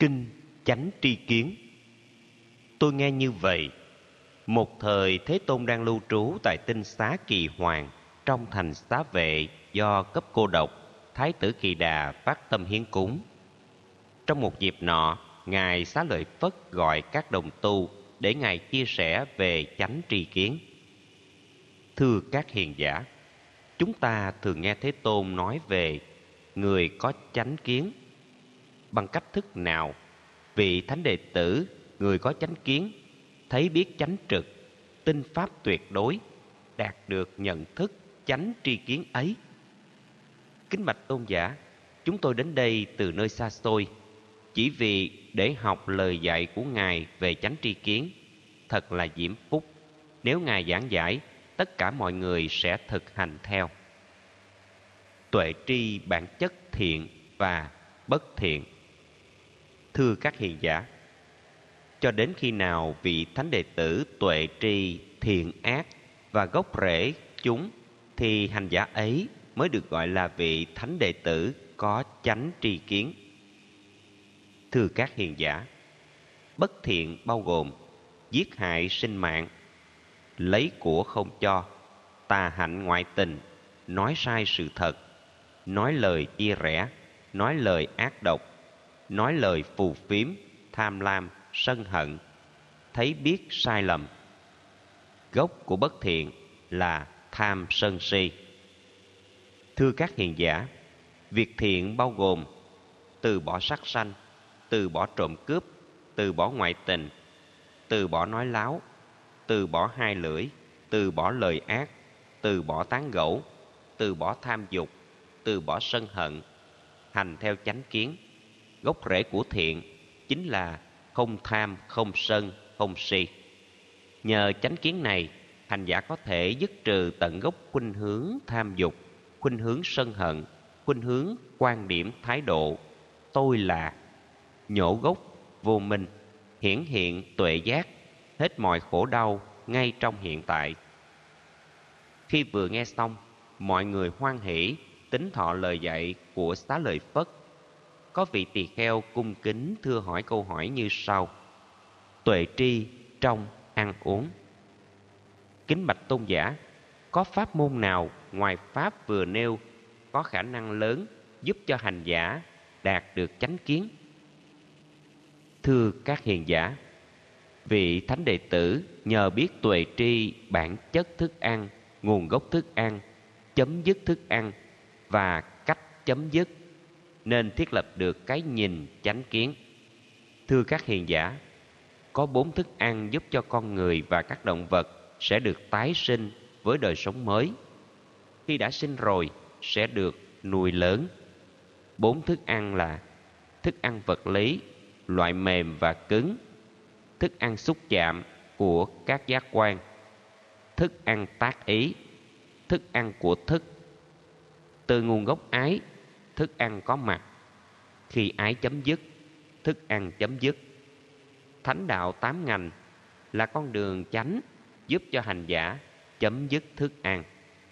Kinh Chánh Tri Kiến. Tôi nghe như vậy. Một thời Thế Tôn đang lưu trú tại tinh xá Kỳ Hoàng, trong thành Xá Vệ do cấp cô độc, Thái tử Kỳ Đà phát tâm hiến cúng. Trong một dịp nọ, Ngài Xá Lợi Phất gọi các đồng tu để Ngài chia sẻ về chánh tri kiến. Thưa các hiền giả, chúng ta thường nghe Thế Tôn nói về người có chánh kiến. Bằng cách thức nào vị thánh đệ tử, người có chánh kiến, thấy biết chánh trực, tinh pháp tuyệt đối, đạt được nhận thức chánh tri kiến ấy? Kính bạch tôn giả, chúng tôi đến đây từ nơi xa xôi, chỉ vì để học lời dạy của Ngài về chánh tri kiến. Thật là diễm phúc nếu Ngài giảng giải, tất cả mọi người sẽ thực hành theo. Tuệ tri bản chất thiện và bất thiện. Thưa các hiền giả, cho đến khi nào vị thánh đệ tử tuệ tri thiện ác và gốc rễ chúng, thì hành giả ấy mới được gọi là vị thánh đệ tử có chánh tri kiến. Thưa các hiền giả, bất thiện bao gồm giết hại sinh mạng, lấy của không cho, tà hạnh ngoại tình, nói sai sự thật, nói lời chia rẽ, nói lời ác độc, nói lời phù phiếm, tham lam, sân hận, thấy biết sai lầm. Gốc của bất thiện là tham sân si. Thưa các hiền giả, việc thiện bao gồm từ bỏ sát sanh, từ bỏ trộm cướp, từ bỏ ngoại tình, từ bỏ nói láo, từ bỏ hai lưỡi, từ bỏ lời ác, từ bỏ tán gẫu, từ bỏ tham dục, từ bỏ sân hận, hành theo chánh kiến. Gốc rễ của thiện chính là không tham, không sân, không si. Nhờ chánh kiến này, hành giả có thể dứt trừ tận gốc khuynh hướng tham dục, khuynh hướng sân hận, khuynh hướng quan điểm thái độ tôi là, nhổ gốc vô minh, hiển hiện tuệ giác, hết mọi khổ đau ngay trong hiện tại. Khi vừa nghe xong, mọi người hoan hỉ tín thọ lời dạy của Xá Lợi Phất. Có vị tỳ kheo cung kính thưa hỏi câu hỏi như sau: tuệ tri trong ăn uống. Kính bạch tôn giả, có pháp môn nào ngoài pháp vừa nêu có khả năng lớn giúp cho hành giả đạt được chánh kiến? Thưa các hiền giả, vị thánh đệ tử nhờ biết tuệ tri bản chất thức ăn, nguồn gốc thức ăn, chấm dứt thức ăn và cách chấm dứt, nên thiết lập được cái nhìn chánh kiến. Thưa các hiền giả, có 4 thức ăn giúp cho con người và các động vật sẽ được tái sinh với đời sống mới. Khi đã sinh rồi sẽ được nuôi lớn. 4 thức ăn là thức ăn vật lý, loại mềm và cứng, thức ăn xúc chạm của các giác quan, thức ăn tác ý, thức ăn của thức. Từ nguồn gốc ái, thức ăn có mặt. Khi ái chấm dứt, thức ăn chấm dứt. Thánh đạo 8 ngành là con đường chánh giúp cho hành giả chấm dứt thức ăn.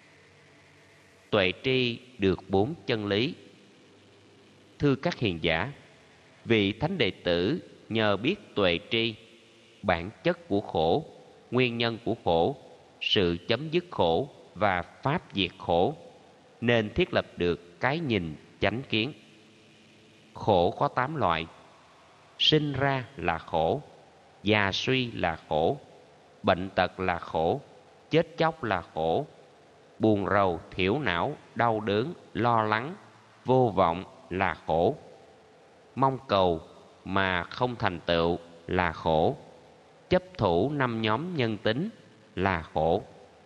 Tuệ tri được 4 chân lý. Thưa các hiền giả, vị thánh đệ tử nhờ biết tuệ tri bản chất của khổ, nguyên nhân của khổ, sự chấm dứt khổ và pháp diệt khổ, nên thiết lập được cái nhìn chánh kiến. Khổ có 8 loại: sinh ra là khổ, già suy là khổ, bệnh tật là khổ, chết chóc là khổ, buồn rầu, thiểu não, đau đớn, lo lắng, vô vọng là khổ, mong cầu mà không thành tựu là khổ, chấp thủ 5 nhóm nhân tính là khổ.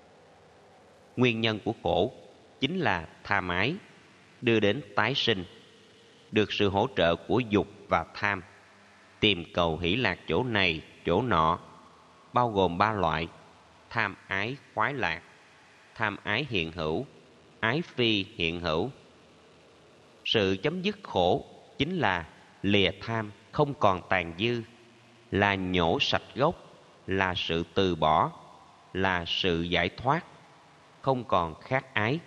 Nguyên nhân của khổ chính là tham ái, đưa đến tái sinh. Được sự hỗ trợ của dục và tham, tìm cầu hỷ lạc chỗ này chỗ nọ, bao gồm 3 loại: tham ái khoái lạc, tham ái hiện hữu, ái phi hiện hữu. Sự chấm dứt khổ chính là lìa tham không còn tàn dư, là nhổ sạch gốc, là sự từ bỏ, là sự giải thoát, không còn khát ái.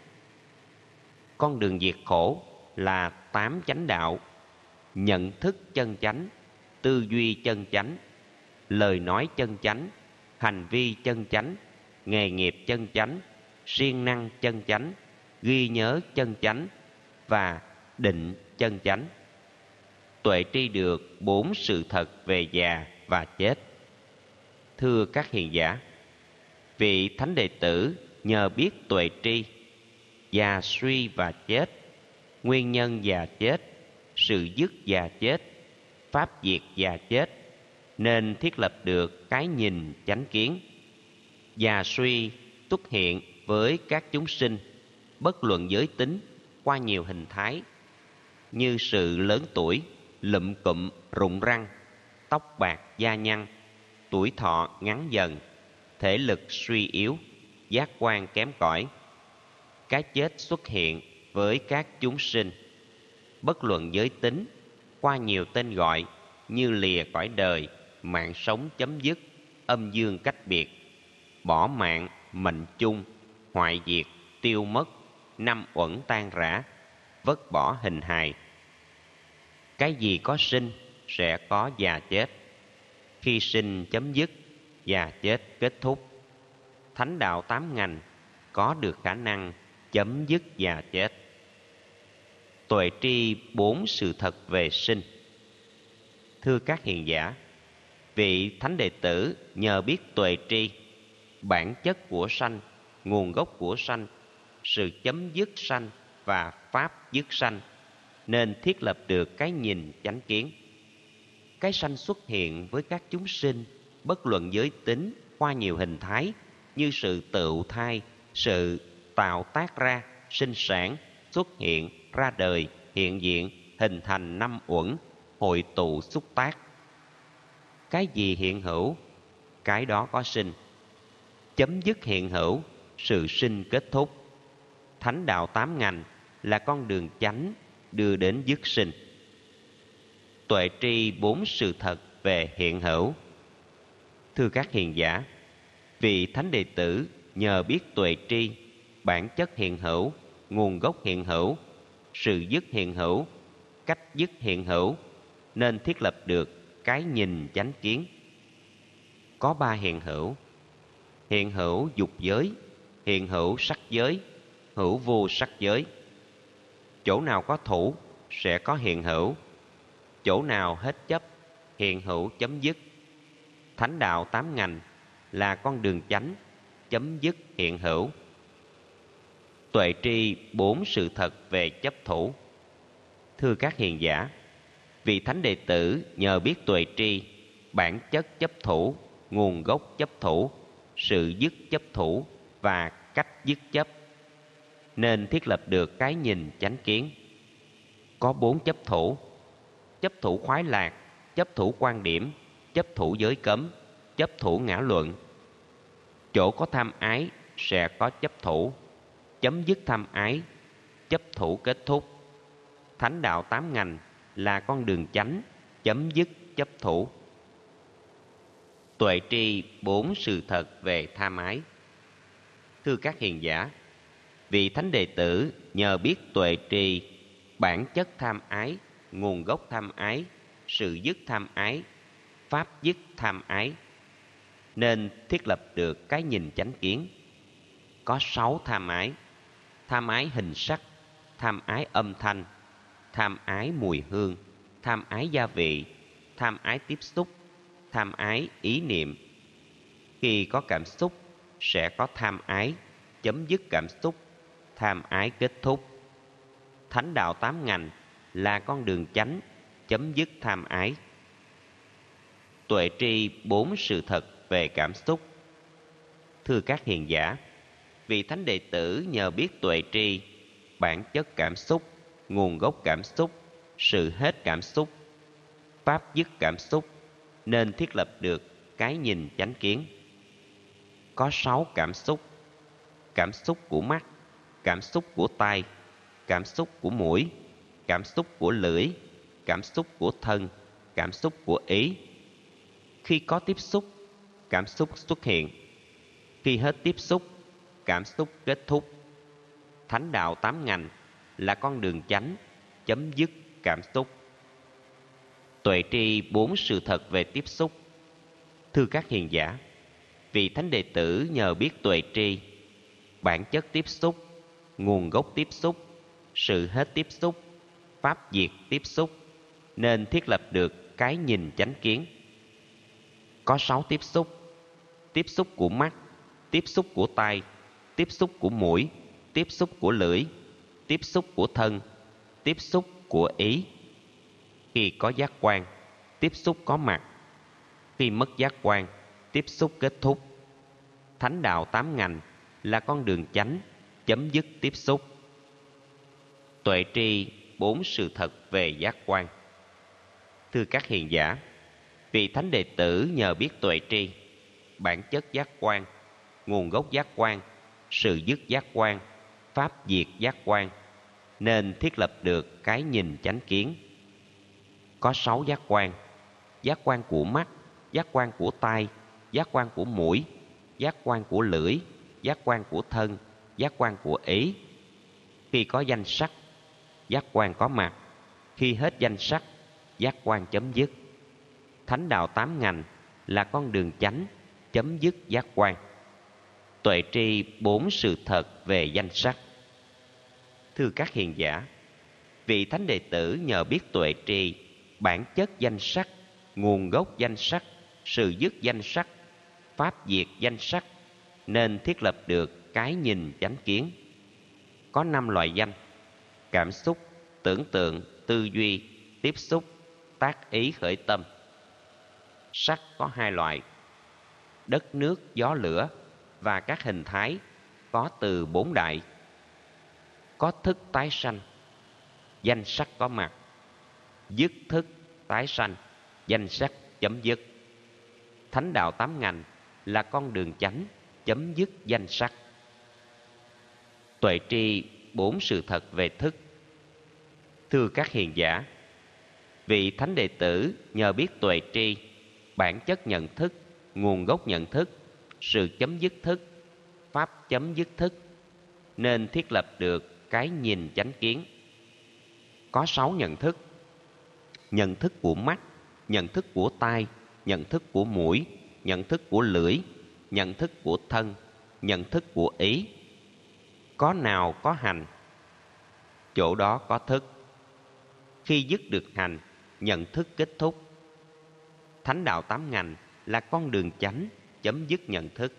Con đường diệt khổ là 8 chánh đạo: nhận thức chân chánh, tư duy chân chánh, lời nói chân chánh, hành vi chân chánh, nghề nghiệp chân chánh, siêng năng chân chánh, ghi nhớ chân chánh và định chân chánh. Tuệ tri được 4 sự thật về già và chết. Thưa các hiền giả, vị thánh đệ tử nhờ biết tuệ tri già suy và chết, nguyên nhân già chết, sự dứt già chết, pháp diệt già chết, nên thiết lập được cái nhìn chánh kiến. Già suy xuất hiện với các chúng sinh, bất luận giới tính, qua nhiều hình thái, như sự lớn tuổi, lụm cụm, rụng răng, tóc bạc da nhăn, tuổi thọ ngắn dần, thể lực suy yếu, giác quan kém cỏi. Cái chết xuất hiện với các chúng sinh, bất luận giới tính, qua nhiều tên gọi như lìa cõi đời, mạng sống chấm dứt, âm dương cách biệt, bỏ mạng, mệnh chung, hoại diệt, tiêu mất, năm uẩn tan rã, vứt bỏ hình hài. Cái gì có sinh sẽ có già chết. Khi sinh chấm dứt, già chết kết thúc. Thánh đạo 8 ngành có được khả năng chấm dứt già chết. Tuệ tri 4 sự thật về sinh. Thưa các hiền giả, vị thánh đệ tử nhờ biết tuệ tri bản chất của sanh, nguồn gốc của sanh, sự chấm dứt sanh và pháp dứt sanh, nên thiết lập được cái nhìn chánh kiến. Cái sanh xuất hiện với các chúng sinh, bất luận giới tính, qua nhiều hình thái, như sự tựu thai, sự tạo tác ra, sinh sản, xuất hiện, ra đời, hiện diện, hình thành năm uẩn, hội tụ xúc tác. Cái gì hiện hữu, cái đó có sinh. Chấm dứt hiện hữu, sự sinh kết thúc. Thánh đạo 8 ngành là con đường chánh đưa đến dứt sinh. Tuệ tri 4 sự thật về hiện hữu. Thưa các hiền giả, vị thánh đệ tử nhờ biết tuệ tri bản chất hiện hữu, nguồn gốc hiện hữu, sự dứt hiện hữu, cách dứt hiện hữu, nên thiết lập được cái nhìn chánh kiến. Có 3 hiện hữu: hiện hữu dục giới, hiện hữu sắc giới, hữu vô sắc giới. Chỗ nào có thủ sẽ có hiện hữu, chỗ nào hết chấp, hiện hữu chấm dứt. Thánh đạo 8 ngành là con đường chánh chấm dứt hiện hữu. Tuệ tri 4 sự thật về chấp thủ. Thưa các hiền giả, vị thánh đệ tử nhờ biết tuệ tri bản chất chấp thủ, nguồn gốc chấp thủ, sự dứt chấp thủ và cách dứt chấp, nên thiết lập được cái nhìn chánh kiến. Có 4 chấp thủ: chấp thủ khoái lạc, chấp thủ quan điểm, chấp thủ giới cấm, chấp thủ ngã luận. Chỗ có tham ái sẽ có chấp thủ, chấm dứt tham ái, chấp thủ kết thúc. Thánh đạo 8 ngành là con đường chánh chấm dứt chấp thủ. Tuệ tri 4 sự thật về tham ái. Thưa các hiền giả, vị thánh đệ tử nhờ biết tuệ tri bản chất tham ái, nguồn gốc tham ái, sự dứt tham ái, pháp dứt tham ái, nên thiết lập được cái nhìn chánh kiến. Có 6 tham ái: tham ái hình sắc, tham ái âm thanh, tham ái mùi hương, tham ái gia vị, tham ái tiếp xúc, tham ái ý niệm. Khi có cảm xúc sẽ có tham ái, chấm dứt cảm xúc, tham ái kết thúc. Thánh đạo 8 ngành là con đường chánh chấm dứt tham ái. Tuệ tri 4 sự thật về cảm xúc. Thưa các hiền giả, vị thánh đệ tử nhờ biết tuệ tri bản chất cảm xúc, nguồn gốc cảm xúc, sự hết cảm xúc, pháp dứt cảm xúc, nên thiết lập được cái nhìn chánh kiến. Có 6 cảm xúc: cảm xúc của mắt, cảm xúc của tai, cảm xúc của mũi, cảm xúc của lưỡi, cảm xúc của thân, cảm xúc của ý. Khi có tiếp xúc, cảm xúc xuất hiện. Khi hết tiếp xúc, cảm xúc kết thúc. Thánh đạo 8 ngành là con đường chánh chấm dứt cảm xúc. Tuệ tri bốn sự thật về tiếp xúc. Thưa các hiền giả, vị thánh đệ tử nhờ biết tuệ tri, bản chất tiếp xúc, nguồn gốc tiếp xúc, sự hết tiếp xúc, pháp diệt tiếp xúc, nên thiết lập được cái nhìn chánh kiến. Có 6 tiếp xúc: tiếp xúc của mắt, tiếp xúc của tai, tiếp xúc của mũi, tiếp xúc của lưỡi, tiếp xúc của thân, tiếp xúc của ý. Khi có giác quan, tiếp xúc có mặt; khi mất giác quan, tiếp xúc kết thúc. Thánh đạo 8 ngành là con đường chánh, chấm dứt tiếp xúc. Tuệ tri 4 sự thật về giác quan. Thưa các hiền giả, vị thánh đệ tử nhờ biết tuệ tri, bản chất giác quan, nguồn gốc giác quan, sự dứt giác quan, pháp diệt giác quan, nên thiết lập được cái nhìn chánh kiến. Có 6 giác quan: giác quan của mắt, giác quan của tai, giác quan của mũi, giác quan của lưỡi, giác quan của thân, giác quan của ý. Khi có danh sắc, giác quan có mặt; khi hết danh sắc, giác quan chấm dứt. Thánh đạo 8 ngành là con đường chánh, chấm dứt giác quan. Tuệ tri 4 sự thật về danh sắc. Thưa các hiền giả, vị thánh đệ tử nhờ biết tuệ tri, bản chất danh sắc, nguồn gốc danh sắc, sự dứt danh sắc, pháp diệt danh sắc, nên thiết lập được cái nhìn chánh kiến. Có 5 loại danh: cảm xúc, tưởng tượng, tư duy, tiếp xúc, tác ý khởi tâm. Sắc có 2 loại: đất nước, gió lửa và các hình thái có từ 4 đại. Có thức tái sanh, danh sắc có mặt; dứt thức tái sanh, danh sắc chấm dứt. Thánh đạo 8 ngành là con đường chánh, chấm dứt danh sắc. Tuệ tri 4 sự thật về thức. Thưa các hiền giả, vị thánh đệ tử nhờ biết tuệ tri, bản chất nhận thức, nguồn gốc nhận thức, sự chấm dứt thức, pháp chấm dứt thức, nên thiết lập được cái nhìn chánh kiến. Có 6 nhận thức: nhận thức của mắt, nhận thức của tai, nhận thức của mũi, nhận thức của lưỡi, nhận thức của thân, nhận thức của ý. Có nào có hành, chỗ đó có thức. Khi dứt được hành, nhận thức kết thúc. Thánh đạo 8 ngành là con đường chánh, chấm dứt nhận thức.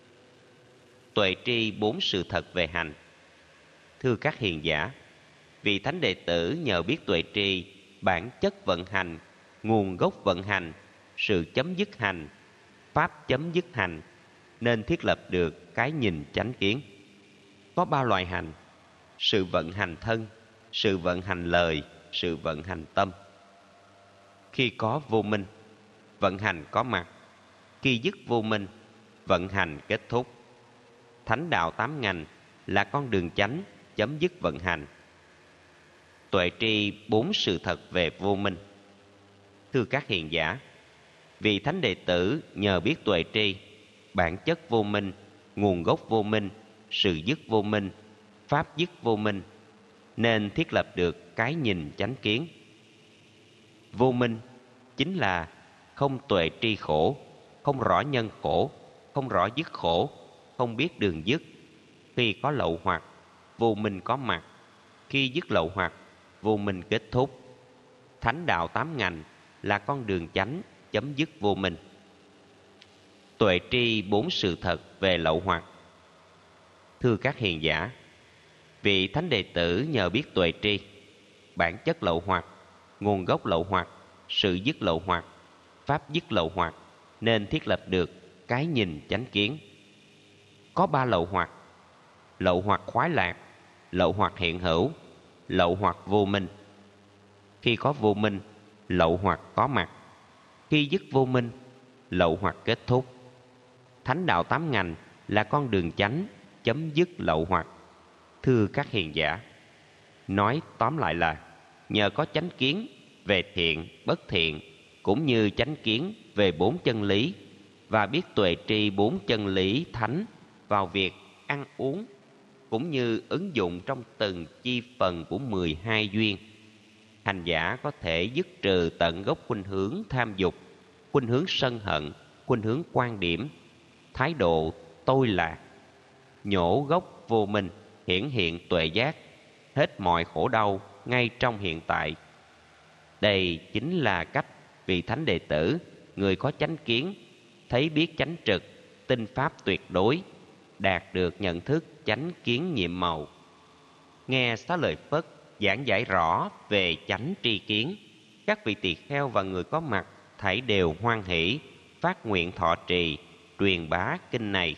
Tuệ tri 4 sự thật về hành. Thưa các hiền giả, vị thánh đệ tử nhờ biết tuệ tri, bản chất vận hành, nguồn gốc vận hành, sự chấm dứt hành, pháp chấm dứt hành, nên thiết lập được cái nhìn chánh kiến. Có 3 loại hành: sự vận hành thân, sự vận hành lời, sự vận hành tâm. Khi có vô minh, vận hành có mặt; khi dứt vô minh, vận hành kết thúc. Thánh đạo 8 ngành là con đường chánh, chấm dứt vận hành. Tuệ tri 4 sự thật về vô minh. Thưa các hiền giả, vị thánh đệ tử nhờ biết tuệ tri, bản chất vô minh, nguồn gốc vô minh, sự dứt vô minh, pháp dứt vô minh, nên thiết lập được cái nhìn chánh kiến. Vô minh chính là không tuệ tri khổ, không rõ nhân khổ, không rõ dứt khổ, không biết đường dứt. Khi có lậu hoặc, vô minh có mặt; khi dứt lậu hoặc, vô minh kết thúc. Thánh đạo 8 ngành là con đường chánh, chấm dứt vô minh. Tuệ tri 4 sự thật về lậu hoặc. Thưa các hiền giả, vị thánh đệ tử nhờ biết tuệ tri, bản chất lậu hoặc, nguồn gốc lậu hoặc, sự dứt lậu hoặc, pháp dứt lậu hoặc, nên thiết lập được cái nhìn chánh kiến. Có 3 lậu hoặc: lậu hoặc khoái lạc, lậu hoặc hiện hữu, lậu hoặc vô minh. Khi có vô minh, lậu hoặc có mặt; khi dứt vô minh, lậu hoặc kết thúc. Thánh đạo 8 ngành là con đường chánh, chấm dứt lậu hoặc. Thưa các hiền giả, nói tóm lại là nhờ có chánh kiến về thiện, bất thiện, cũng như chánh kiến về 4 chân lý, và biết tuệ tri 4 chân lý thánh vào việc ăn uống, cũng như ứng dụng trong từng chi phần của 12 duyên, hành giả có thể dứt trừ tận gốc khuynh hướng tham dục, khuynh hướng sân hận, khuynh hướng quan điểm, thái độ tôi lạc, nhổ gốc vô minh, hiển hiện tuệ giác, hết mọi khổ đau ngay trong hiện tại. Đây chính là cách vị thánh đệ tử, người có chánh kiến, thấy biết chánh trực, tinh pháp tuyệt đối, đạt được nhận thức chánh kiến nhiệm màu. Nghe Xá Lợi Phất giảng giải rõ về chánh tri kiến, các vị tỳ kheo và người có mặt thảy đều hoan hỷ, phát nguyện thọ trì, truyền bá kinh này.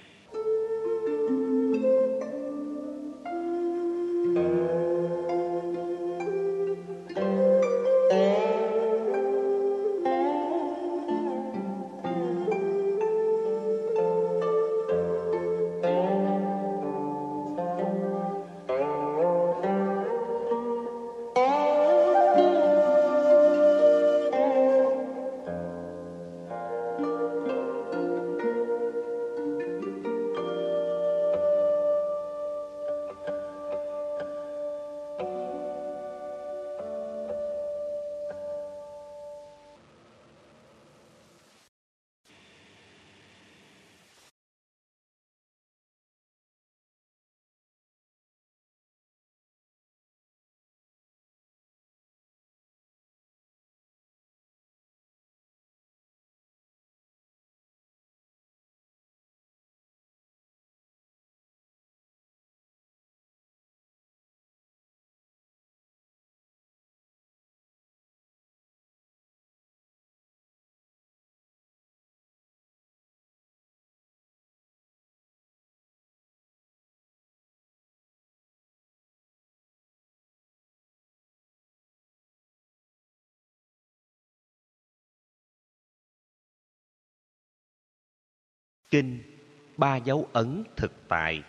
Kinh Ba Dấu Ấn Thực Tại.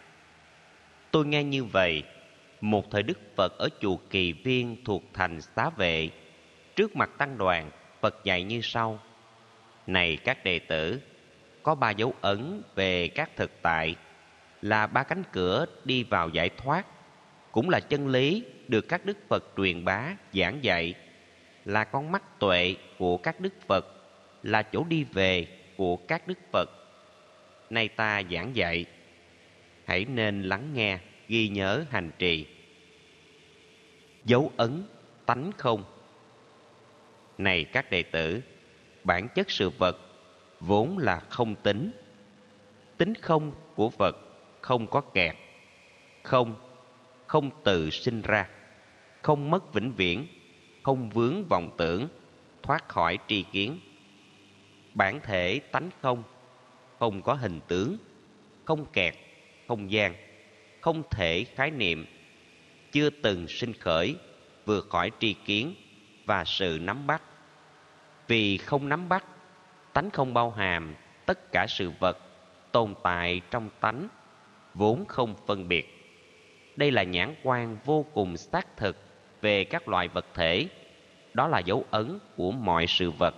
Tôi nghe như vậy, một thời Đức Phật ở chùa Kỳ Viên thuộc thành Xá Vệ, trước mặt tăng đoàn, Phật dạy như sau: Này các đệ tử, có ba dấu ấn về các thực tại, là ba cánh cửa đi vào giải thoát, cũng là chân lý được các Đức Phật truyền bá giảng dạy, là con mắt tuệ của các Đức Phật, là chỗ đi về của các Đức Phật. Nay ta giảng dạy, hãy nên lắng nghe, ghi nhớ hành trì. Dấu ấn tánh không. Này các đệ tử, bản chất sự vật vốn là không tính. Tính không của vật không có kẹt, không tự sinh ra, không mất vĩnh viễn, không vướng vọng tưởng, thoát khỏi tri kiến. Bản thể tánh không có hình tướng, không kẹt, không gian, không thể khái niệm, chưa từng sinh khởi, vượt khỏi tri kiến và sự nắm bắt. Vì không nắm bắt, tánh không bao hàm tất cả sự vật tồn tại trong tánh, vốn không phân biệt. Đây là nhãn quan vô cùng xác thực về các loại vật thể, đó là dấu ấn của mọi sự vật.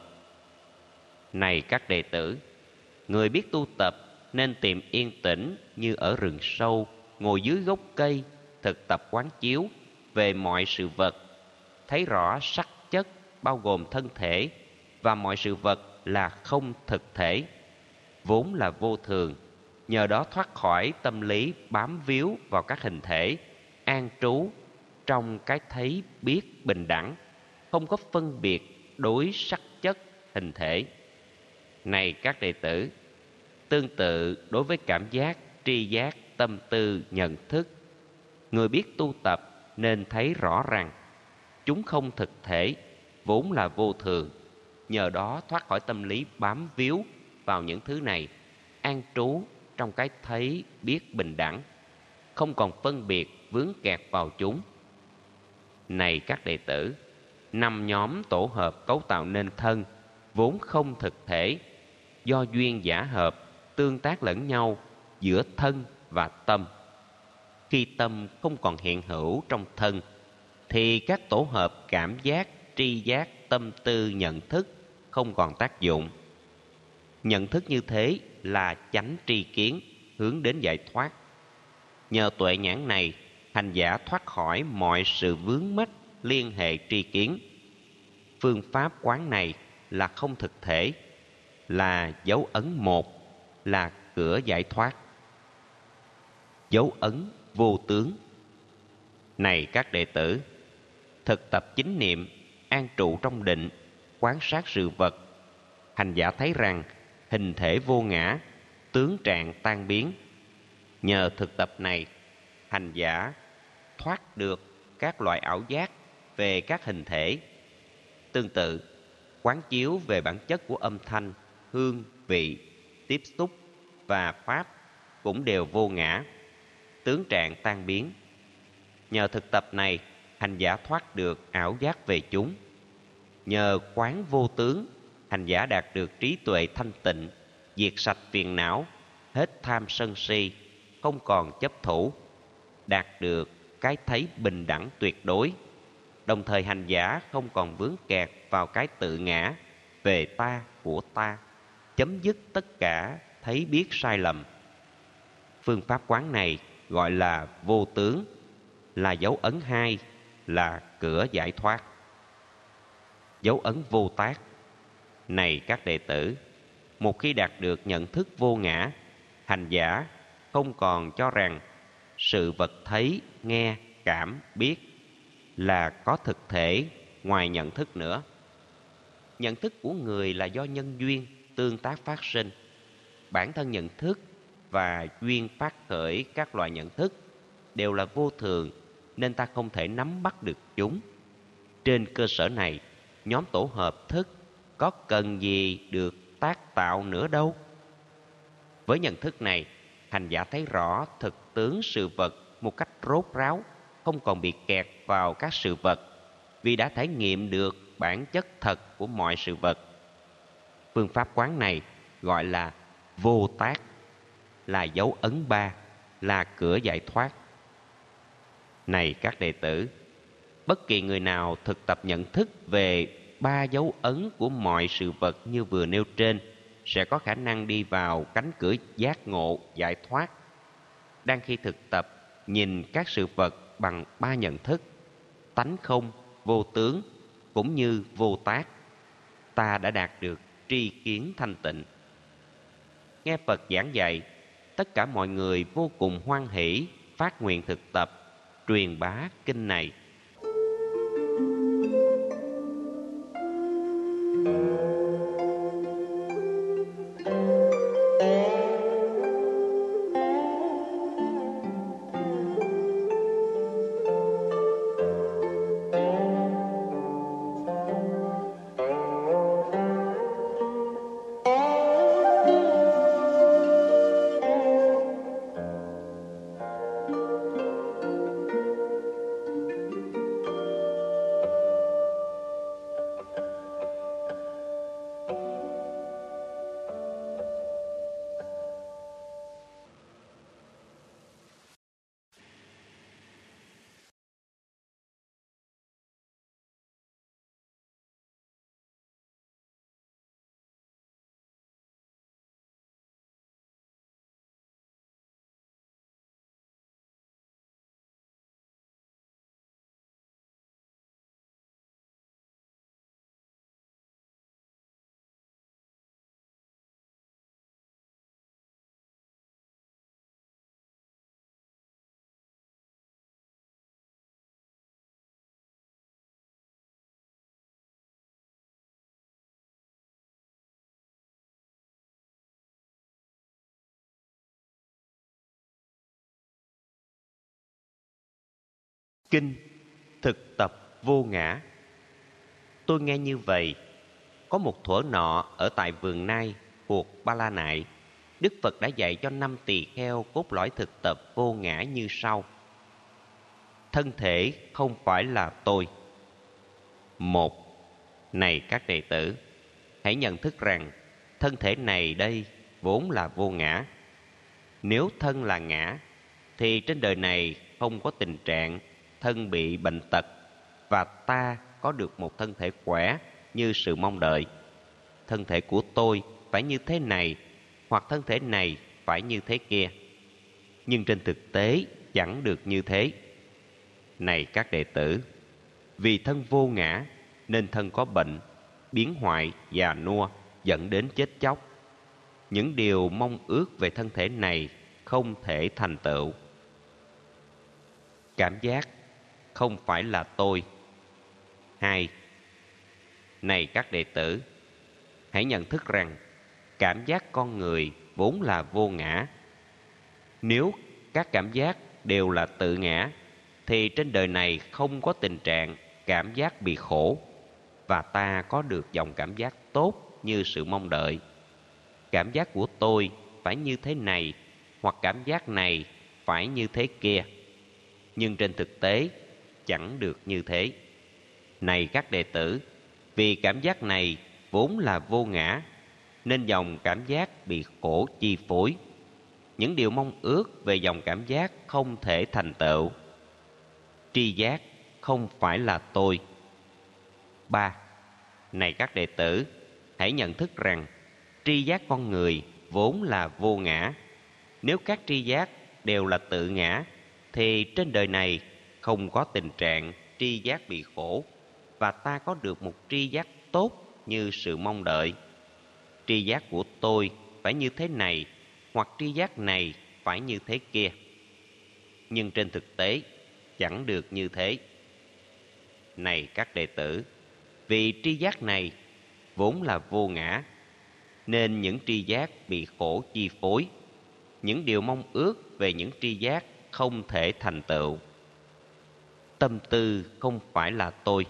Này các đệ tử, người biết tu tập nên tìm yên tĩnh như ở rừng sâu, ngồi dưới gốc cây, thực tập quán chiếu về mọi sự vật, thấy rõ sắc chất bao gồm thân thể và mọi sự vật là không thực thể, vốn là vô thường. Nhờ đó thoát khỏi tâm lý bám víu vào các hình thể, an trú trong cái thấy biết bình đẳng, không có phân biệt đối sắc chất hình thể. Này các đệ tử, tương tự đối với cảm giác, tri giác, tâm tư, nhận thức, người biết tu tập nên thấy rõ rằng chúng không thực thể, vốn là vô thường. Nhờ đó thoát khỏi tâm lý bám víu vào những thứ này, an trú trong cái thấy biết bình đẳng, không còn phân biệt vướng kẹt vào chúng. Này các đệ tử, 5 nhóm tổ hợp cấu tạo nên thân, vốn không thực thể, do duyên giả hợp, tương tác lẫn nhau giữa thân và tâm. Khi tâm không còn hiện hữu trong thân, thì các tổ hợp cảm giác, tri giác, tâm tư, nhận thức không còn tác dụng. Nhận thức như thế là chánh tri kiến, hướng đến giải thoát. Nhờ tuệ nhãn này, hành giả thoát khỏi mọi sự vướng mắc liên hệ tri kiến, phương pháp quán này là không thực thể, là dấu ấn một, là cửa giải thoát. Dấu ấn vô tướng. Này các đệ tử, thực tập chính niệm, an trụ trong định, quan sát sự vật. Hành giả thấy rằng hình thể vô ngã, tướng trạng tan biến. Nhờ thực tập này, hành giả thoát được các loại ảo giác về các hình thể. Tương tự, quán chiếu về bản chất của âm thanh, hương, vị, tiếp xúc và pháp cũng đều vô ngã, tướng trạng tan biến. Nhờ thực tập này, hành giả thoát được ảo giác về chúng. Nhờ quán vô tướng, hành giả đạt được trí tuệ thanh tịnh, diệt sạch phiền não, hết tham sân si, không còn chấp thủ, đạt được cái thấy bình đẳng tuyệt đối. Đồng thời hành giả không còn vướng kẹt vào cái tự ngã, về ta, của ta, chấm dứt tất cả thấy biết sai lầm. Phương pháp quán này gọi là vô tướng, là dấu ấn hai, là cửa giải thoát. Dấu ấn vô tác. Này các đệ tử, một khi đạt được nhận thức vô ngã, hành giả không còn cho rằng sự vật thấy, nghe, cảm, biết là có thực thể ngoài nhận thức nữa. Nhận thức của người là do nhân duyên tương tác phát sinh. Bản thân nhận thức và duyên phát khởi các loại nhận thức đều là vô thường, nên ta không thể nắm bắt được chúng. Trên cơ sở này, nhóm tổ hợp thức có cần gì được tác tạo nữa đâu. Với nhận thức này, hành giả thấy rõ thực tướng sự vật một cách rốt ráo, không còn bị kẹt vào các sự vật, vì đã trải nghiệm được bản chất thật của mọi sự vật. Phương pháp quán này gọi là vô tác, là dấu ấn ba, là cửa giải thoát. Này các đệ tử, bất kỳ người nào thực tập nhận thức về ba dấu ấn của mọi sự vật như vừa nêu trên sẽ có khả năng đi vào cánh cửa giác ngộ, giải thoát. Đang khi thực tập nhìn các sự vật bằng ba nhận thức, tánh không, vô tướng cũng như vô tác, ta đã đạt được tri kiến thanh tịnh. Nghe Phật giảng dạy, tất cả mọi người vô cùng hoan hỷ phát nguyện thực tập, truyền bá kinh này. Kinh thực tập vô ngã. Tôi nghe như vậy, có một thuở nọ ở tại vườn Nai thuộc Ba La Nại, Đức Phật đã dạy cho 5 tỳ kheo cốt lõi thực tập vô ngã như sau. Thân thể không phải là tôi. Một, này các đệ tử, hãy nhận thức rằng thân thể này đây vốn là vô ngã. Nếu thân là ngã, thì trên đời này không có tình trạng thân bị bệnh tật và ta có được một thân thể khỏe như sự mong đợi. Thân thể của tôi phải như thế này, hoặc thân thể này phải như thế kia. Nhưng trên thực tế chẳng được như thế. Này các đệ tử, vì thân vô ngã nên thân có bệnh, biến hoại, già nua, dẫn đến chết chóc. Những điều mong ước về thân thể này không thể thành tựu. Cảm giác không phải là tôi. 2. Này các đệ tử, hãy nhận thức rằng cảm giác con người vốn là vô ngã. Nếu các cảm giác đều là tự ngã, thì trên đời này không có tình trạng cảm giác bị khổ, và ta có được dòng cảm giác tốt như sự mong đợi. Cảm giác của tôi phải như thế này, hoặc cảm giác này phải như thế kia. Nhưng trên thực tế, chẳng được như thế. Này các đệ tử, vì cảm giác này vốn là vô ngã, nên dòng cảm giác bị khổ chi phối. Những điều mong ước về dòng cảm giác không thể thành tựu. Tri giác không phải là tôi. 3. Này các đệ tử, hãy nhận thức rằng tri giác con người vốn là vô ngã. Nếu các tri giác đều là tự ngã, thì trên đời này không có tình trạng tri giác bị khổ, và ta có được một tri giác tốt như sự mong đợi. Tri giác của tôi phải như thế này, hoặc tri giác này phải như thế kia. Nhưng trên thực tế, chẳng được như thế. Này các đệ tử, vì tri giác này vốn là vô ngã, nên những tri giác bị khổ chi phối. Những điều mong ước về những tri giác không thể thành tựu. Tâm tư không phải là tôi.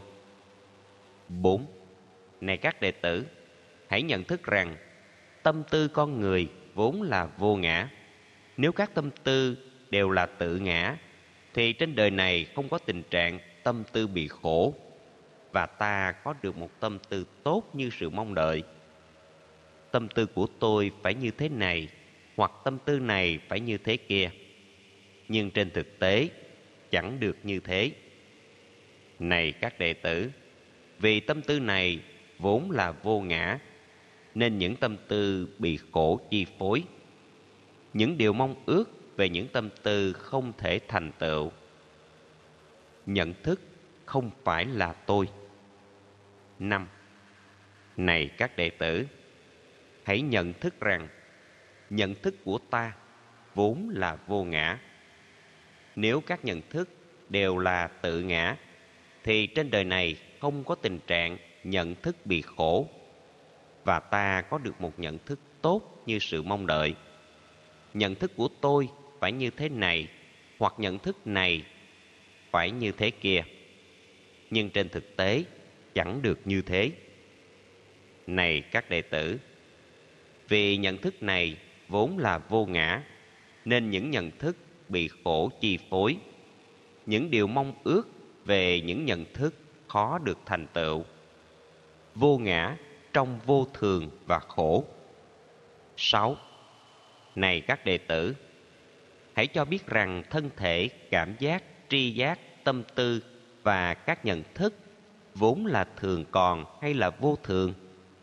4. Này các đệ tử, hãy nhận thức rằng tâm tư con người vốn là vô ngã. Nếu các tâm tư đều là tự ngã, thì trên đời này không có tình trạng tâm tư bị khổ, và ta có được một tâm tư tốt như sự mong đợi. Tâm tư của tôi phải như thế này, hoặc tâm tư này phải như thế kia. Nhưng trên thực tế, chẳng được như thế. Này các đệ tử, vì tâm tư này vốn là vô ngã, nên những tâm tư bị khổ chi phối. Những điều mong ước về những tâm tư không thể thành tựu. Nhận thức không phải là tôi. 5. Này các đệ tử, hãy nhận thức rằng nhận thức của ta vốn là vô ngã. Nếu các nhận thức đều là tự ngã, thì trên đời này không có tình trạng nhận thức bị khổ, và ta có được một nhận thức tốt như sự mong đợi. Nhận thức của tôi phải như thế này, hoặc nhận thức này phải như thế kia. Nhưng trên thực tế, chẳng được như thế. Này các đệ tử, vì nhận thức này vốn là vô ngã, nên những nhận thức bị khổ chi phối. Những điều mong ước về những nhận thức khó được thành tựu. Vô ngã trong vô thường và khổ. 6. Này các đệ tử, hãy cho biết rằng thân thể, cảm giác, tri giác, tâm tư và các nhận thức vốn là thường còn hay là vô thường?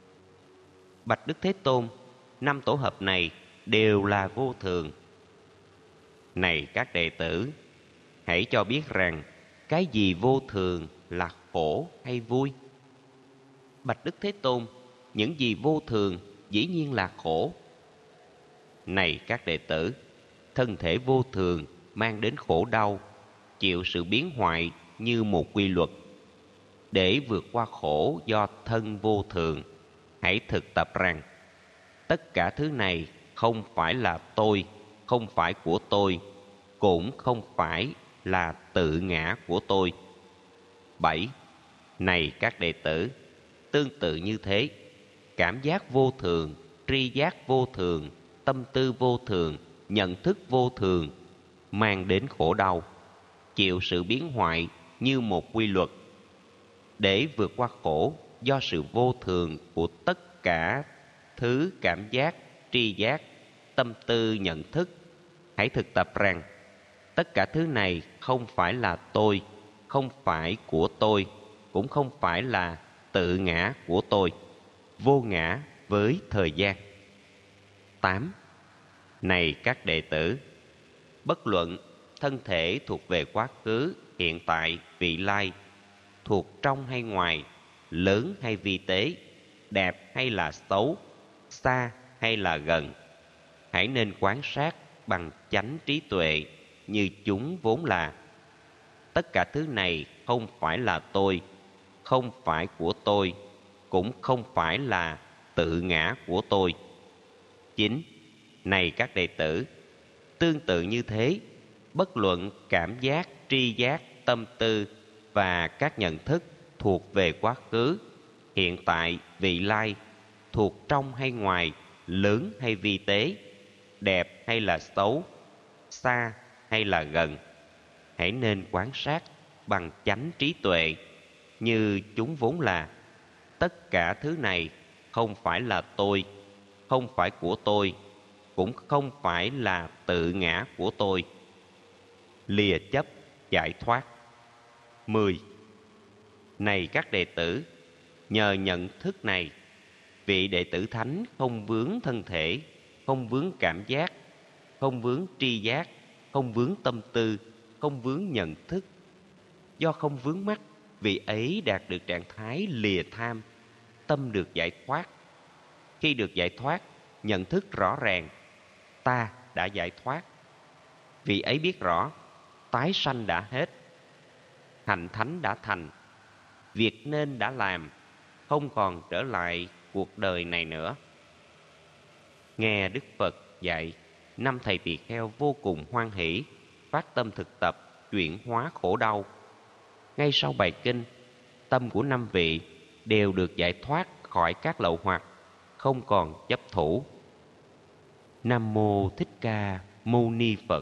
Bạch Đức Thế Tôn, 5 tổ hợp này đều là vô thường. Này các đệ tử, hãy cho biết rằng cái gì vô thường là khổ hay vui? Bạch Đức Thế Tôn, những gì vô thường dĩ nhiên là khổ. Này các đệ tử, thân thể vô thường mang đến khổ đau, chịu sự biến hoại như một quy luật. Để vượt qua khổ do thân vô thường, hãy thực tập rằng tất cả thứ này không phải là tôi, không phải của tôi, cũng không phải là tự ngã của tôi. 7. Này các đệ tử, tương tự như thế, cảm giác vô thường, tri giác vô thường, tâm tư vô thường, nhận thức vô thường mang đến khổ đau, chịu sự biến hoại như một quy luật. Để vượt qua khổ do sự vô thường của tất cả thứ cảm giác, tri giác, tâm tư, nhận thức, hãy thực tập rằng tất cả thứ này không phải là tôi, không phải của tôi, cũng không phải là tự ngã của tôi, vô ngã với thời gian. 8. Này các đệ tử, bất luận thân thể thuộc về quá khứ, hiện tại, vị lai, thuộc trong hay ngoài, lớn hay vi tế, đẹp hay là xấu, xa hay là gần. Hãy nên quan sát bằng chánh trí tuệ như chúng vốn là. Tất cả thứ này không phải là tôi, không phải của tôi, cũng không phải là tự ngã của tôi. 9. Này các đệ tử, tương tự như thế, bất luận cảm giác, tri giác, tâm tư và các nhận thức thuộc về quá khứ, hiện tại, vị lai, thuộc trong hay ngoài, lớn hay vi tế, đẹp hay là xấu, xa hay là gần. Hãy nên quan sát bằng chánh trí tuệ như chúng vốn là. Tất cả thứ này không phải là tôi, không phải của tôi, cũng không phải là tự ngã của tôi. Lìa chấp, giải thoát. 10. Này các đệ tử, nhờ nhận thức này, vị đệ tử thánh không vướng thân thể, không vướng cảm giác, không vướng tri giác, không vướng tâm tư, không vướng nhận thức. Do không vướng mắc, vị ấy đạt được trạng thái lìa tham, tâm được giải thoát. Khi được giải thoát, nhận thức rõ ràng, ta đã giải thoát. Vị ấy biết rõ, tái sanh đã hết, hành thánh đã thành, việc nên đã làm, không còn trở lại cuộc đời này nữa. Nghe Đức Phật dạy, năm thầy tỳ kheo vô cùng hoan hỷ, phát tâm thực tập, chuyển hóa khổ đau. Ngay sau bài kinh, tâm của năm vị đều được giải thoát khỏi các lậu hoặc, không còn chấp thủ. Nam Mô Thích Ca Mâu Ni Phật.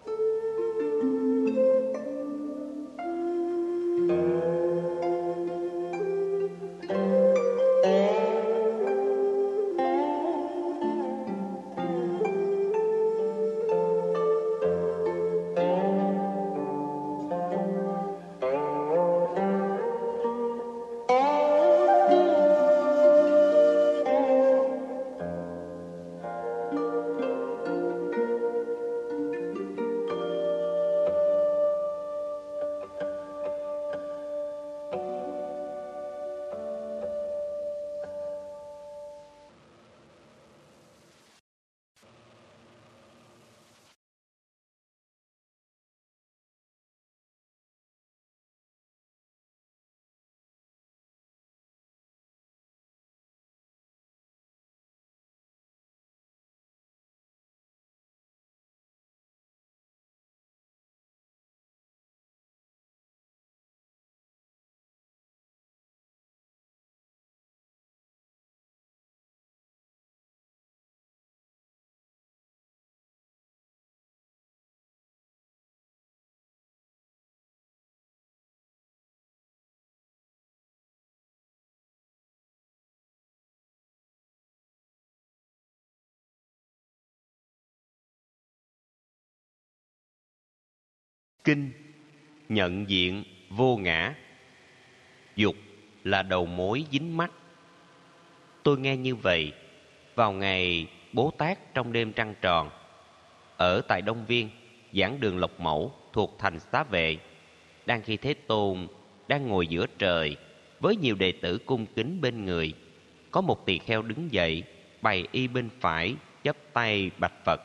Kinh nhận diện vô ngã. Dục là đầu mối dính mắc. Tôi nghe như vậy vào ngày Bố Tát trong đêm trăng tròn, ở tại Đông Viên, giảng đường Lộc Mẫu thuộc thành Xá Vệ. Đang khi Thế Tôn đang ngồi giữa trời với nhiều đệ tử cung kính bên người, có một tỳ kheo đứng dậy, bày y bên phải, chắp tay bạch Phật: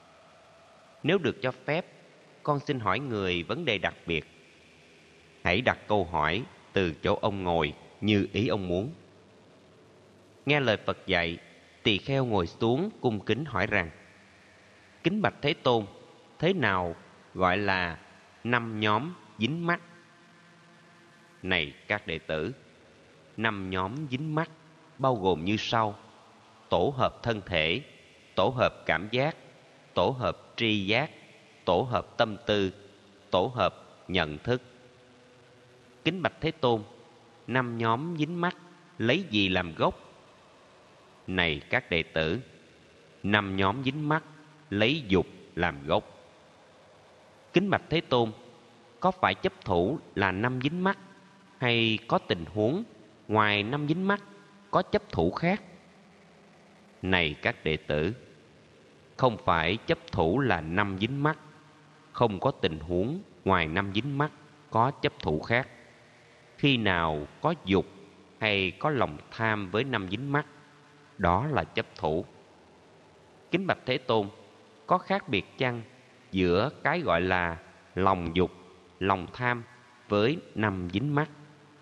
Nếu được cho phép, con xin hỏi người vấn đề đặc biệt. Hãy đặt câu hỏi từ chỗ ông ngồi như ý ông muốn. Nghe lời Phật dạy, tỳ kheo ngồi xuống cung kính hỏi rằng: Kính bạch Thế Tôn, thế nào gọi là 5 nhóm dính mắc? Này các đệ tử, 5 nhóm dính mắc bao gồm như sau: tổ hợp thân thể, tổ hợp cảm giác, tổ hợp tri giác, tổ hợp tâm tư, tổ hợp nhận thức. Kính bạch Thế Tôn, 5 nhóm dính mắc lấy gì làm gốc? Này các đệ tử, 5 nhóm dính mắc lấy dục làm gốc. Kính bạch Thế Tôn, có phải chấp thủ là 5 dính mắc, hay có tình huống ngoài 5 dính mắc có chấp thủ khác? Này các đệ tử, không phải chấp thủ là 5 dính mắc, không có tình huống ngoài 5 dính mắc có chấp thủ khác. Khi nào có dục hay có lòng tham với năm dính mắc, đó là chấp thủ. Kính bạch Thế Tôn, có khác biệt chăng giữa cái gọi là lòng dục, lòng tham với năm dính mắc?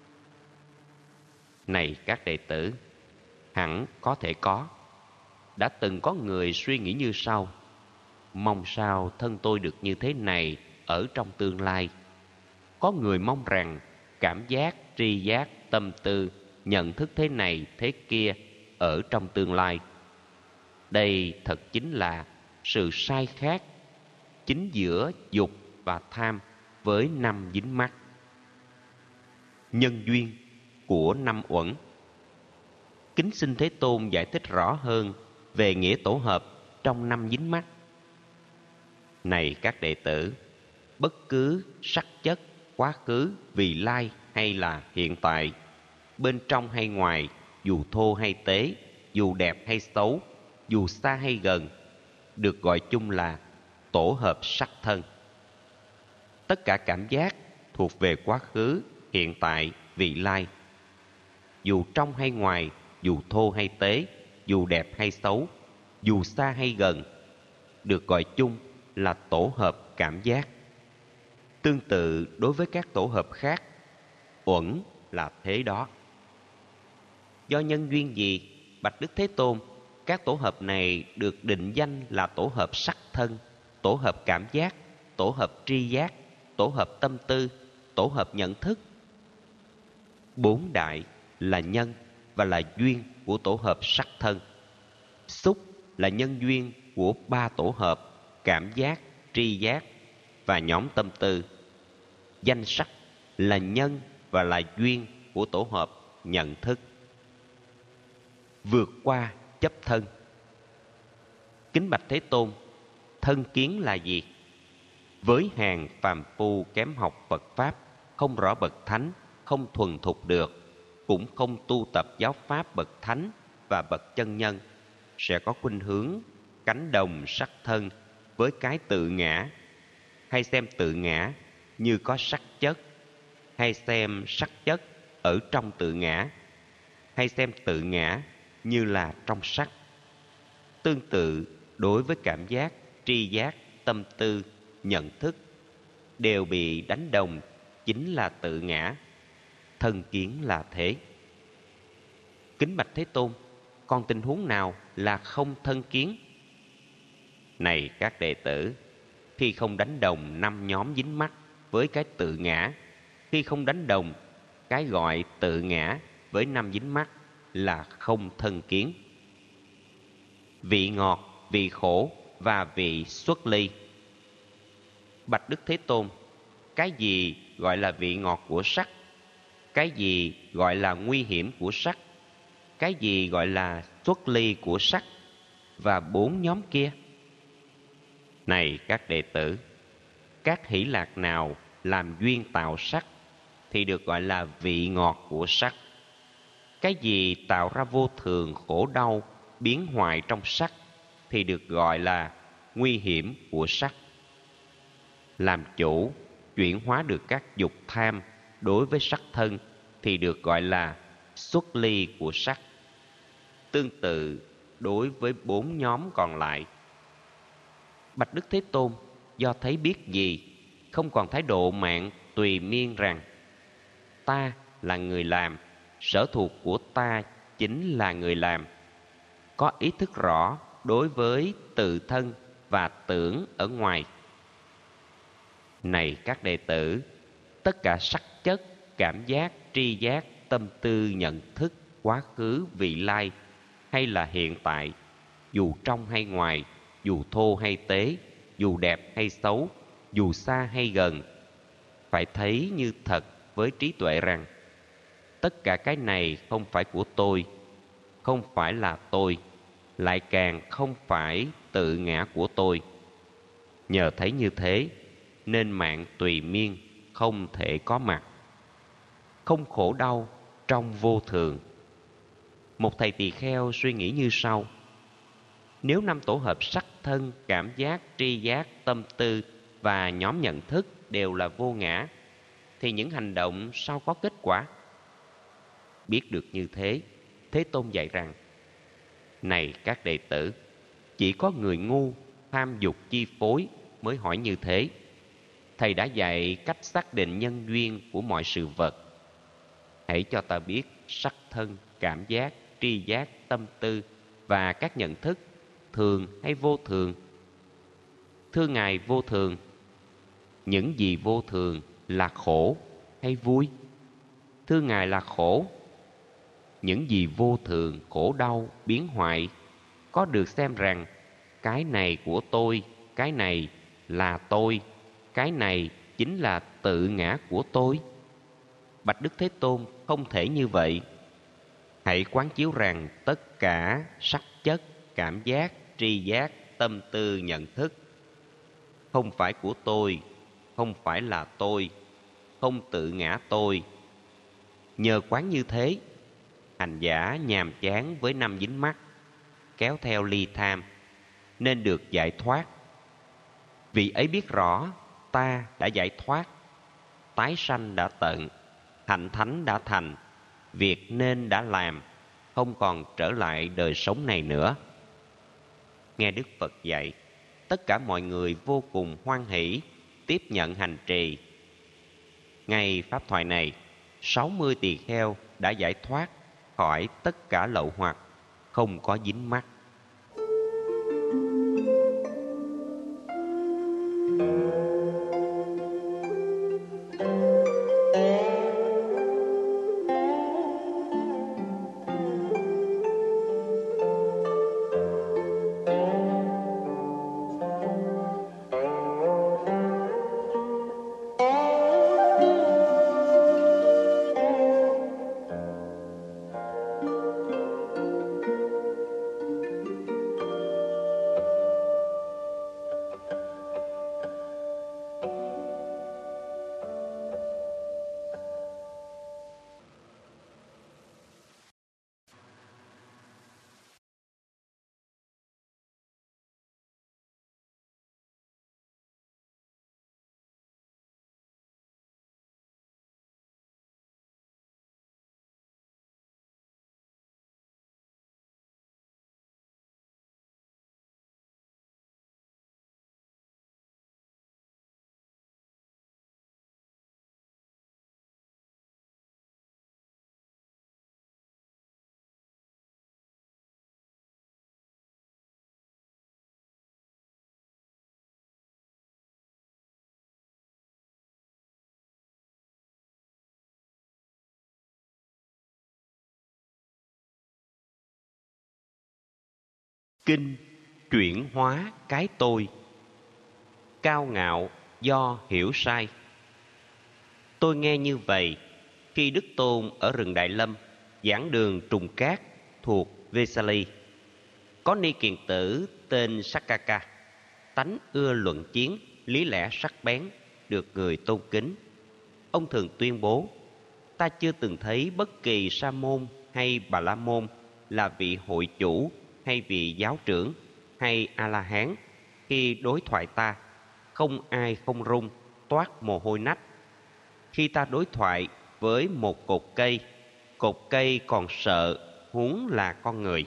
Này các đệ tử, hẳn có thể có. Đã từng có người suy nghĩ như sau: mong sao thân tôi được như thế này ở trong tương lai. Có người mong rằng cảm giác, tri giác, tâm tư, nhận thức thế này thế kia ở trong tương lai. Đây thật chính là sự sai khác chính giữa dục và tham với năm dính mắc. Nhân duyên của năm uẩn. Kính xin Thế Tôn giải thích rõ hơn về nghĩa tổ hợp trong năm dính mắc. Này các đệ tử, bất cứ sắc chất, quá khứ, vị lai hay là hiện tại, bên trong hay ngoài, dù thô hay tế, dù đẹp hay xấu, dù xa hay gần, được gọi chung là tổ hợp sắc thân. Tất cả cảm giác thuộc về quá khứ, hiện tại, vị lai. Dù trong hay ngoài, dù thô hay tế, dù đẹp hay xấu, dù xa hay gần, được gọi chung là tổ hợp cảm giác. Tương tự đối với các tổ hợp khác, uẩn là thế đó. Do nhân duyên gì, bạch Đức Thế Tôn, các tổ hợp này được định danh là tổ hợp sắc thân, tổ hợp cảm giác, tổ hợp tri giác, tổ hợp tâm tư, tổ hợp nhận thức? Bốn đại là nhân và là duyên của tổ hợp sắc thân. Xúc là nhân duyên của ba tổ hợp cảm giác, tri giác và nhóm tâm tư. Danh sắc là nhân và là duyên của tổ hợp nhận thức. Vượt qua chấp thân. Kính bạch Thế Tôn, thân kiến là gì? Với hàng phàm phu kém học Phật Pháp, không rõ bậc thánh, không thuần thục được, cũng không tu tập giáo pháp bậc thánh và bậc chân nhân, sẽ có khuynh hướng cánh đồng sắc thân với cái tự ngã, hay xem tự ngã như có sắc chất, hay xem sắc chất ở trong tự ngã, hay xem tự ngã như là trong sắc. Tương tự đối với cảm giác, tri giác, tâm tư, nhận thức đều bị đánh đồng chính là tự ngã. Thân kiến là thế. Kính bạch Thế Tôn, còn tình huống nào là không thân kiến? Này các đệ tử, khi không đánh đồng năm nhóm dính mắc với cái tự ngã, khi không đánh đồng cái gọi tự ngã với năm dính mắc là không thân kiến. Vị ngọt, vị khổ và vị xuất ly. Bạch Đức Thế Tôn, cái gì gọi là vị ngọt của sắc? Cái gì gọi là nguy hiểm của sắc? Cái gì gọi là xuất ly của sắc? Và bốn nhóm kia? Này các đệ tử, các hỷ lạc nào làm duyên tạo sắc thì được gọi là vị ngọt của sắc. Cái gì tạo ra vô thường khổ đau biến hoại trong sắc thì được gọi là nguy hiểm của sắc. Làm chủ chuyển hóa được các dục tham đối với sắc thân thì được gọi là xuất ly của sắc. Tương tự đối với bốn nhóm còn lại. Bạch Đức Thế Tôn, do thấy biết gì, không còn thái độ mạn tùy miên rằng ta là người làm, sở thuộc của ta chính là người làm, có ý thức rõ đối với tự thân và tưởng ở ngoài. Này các đệ tử, tất cả sắc chất, cảm giác, tri giác, tâm tư, nhận thức, quá khứ, vị lai hay là hiện tại, dù trong hay ngoài, dù thô hay tế, dù đẹp hay xấu, dù xa hay gần, phải thấy như thật với trí tuệ rằng tất cả cái này không phải của tôi, không phải là tôi, lại càng không phải tự ngã của tôi. Nhờ thấy như thế nên mạng tùy miên không thể có mặt, không khổ đau trong vô thường. Một thầy tỳ kheo suy nghĩ như sau: nếu năm tổ hợp sắc thân, cảm giác, tri giác, tâm tư và nhóm nhận thức đều là vô ngã, thì những hành động sao có kết quả? Biết được như thế, Thế Tôn dạy rằng: này các đệ tử, chỉ có người ngu, tham dục chi phối mới hỏi như thế. Thầy đã dạy cách xác định nhân duyên của mọi sự vật. Hãy cho ta biết sắc thân, cảm giác, tri giác, tâm tư và các nhận thức, thường hay vô thường. Thưa Ngài vô thường, những gì vô thường là khổ hay vui? Thưa Ngài là khổ. Những gì vô thường, khổ đau, biến hoại có được xem rằng cái này của tôi, cái này là tôi, cái này chính là tự ngã của tôi? Bạch Đức Thế Tôn, không thể như vậy. Hãy quán chiếu rằng tất cả sắc chất, cảm giác, tri giác, tâm tư, nhận thức không phải của tôi, không phải là tôi, không tự ngã tôi. Nhờ quán như thế, hành giả nhàm chán với năm dính mắc, kéo theo ly tham, nên được giải thoát. Vị ấy biết rõ ta đã giải thoát, tái sanh đã tận, hạnh thánh đã thành, việc nên đã làm, không còn trở lại đời sống này nữa. Nghe Đức Phật dạy, tất cả mọi người vô cùng hoan hỷ tiếp nhận hành trì. Ngay pháp thoại này, 60 tỳ kheo đã giải thoát khỏi tất cả lậu hoặc, không có dính mắc. Kinh chuyển hóa cái tôi. Cao ngạo do hiểu sai. Tôi nghe như vậy khi Đức Tôn ở rừng Đại Lâm giảng đường Trùng Cát thuộc Vesali. Có ni kiền tử tên Sakaka, tánh ưa luận chiến, lý lẽ sắc bén, được người tôn kính. Ông thường tuyên bố: ta chưa từng thấy bất kỳ sa môn hay bà la môn là vị hội chủ hay vị giáo trưởng hay a la hán khi đối thoại ta không ai không run toát mồ hôi nách. Khi ta đối thoại với một cột cây còn sợ, huống là con người.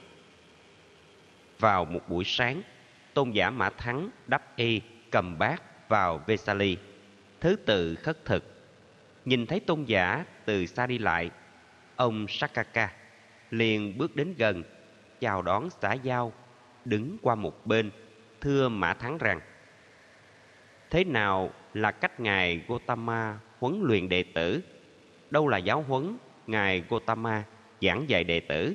Vào một buổi sáng, tôn giả Mã Thắng đắp y cầm bát vào Vesali, thứ tự khất thực. Nhìn thấy tôn giả từ xa đi lại, ông Sakaka liền bước đến gần, chào đón xã giao, đứng qua một bên, thưa Mã Thắng rằng: thế nào là cách ngài Gotama huấn luyện đệ tử? Đâu là giáo huấn ngài Gotama giảng dạy đệ tử?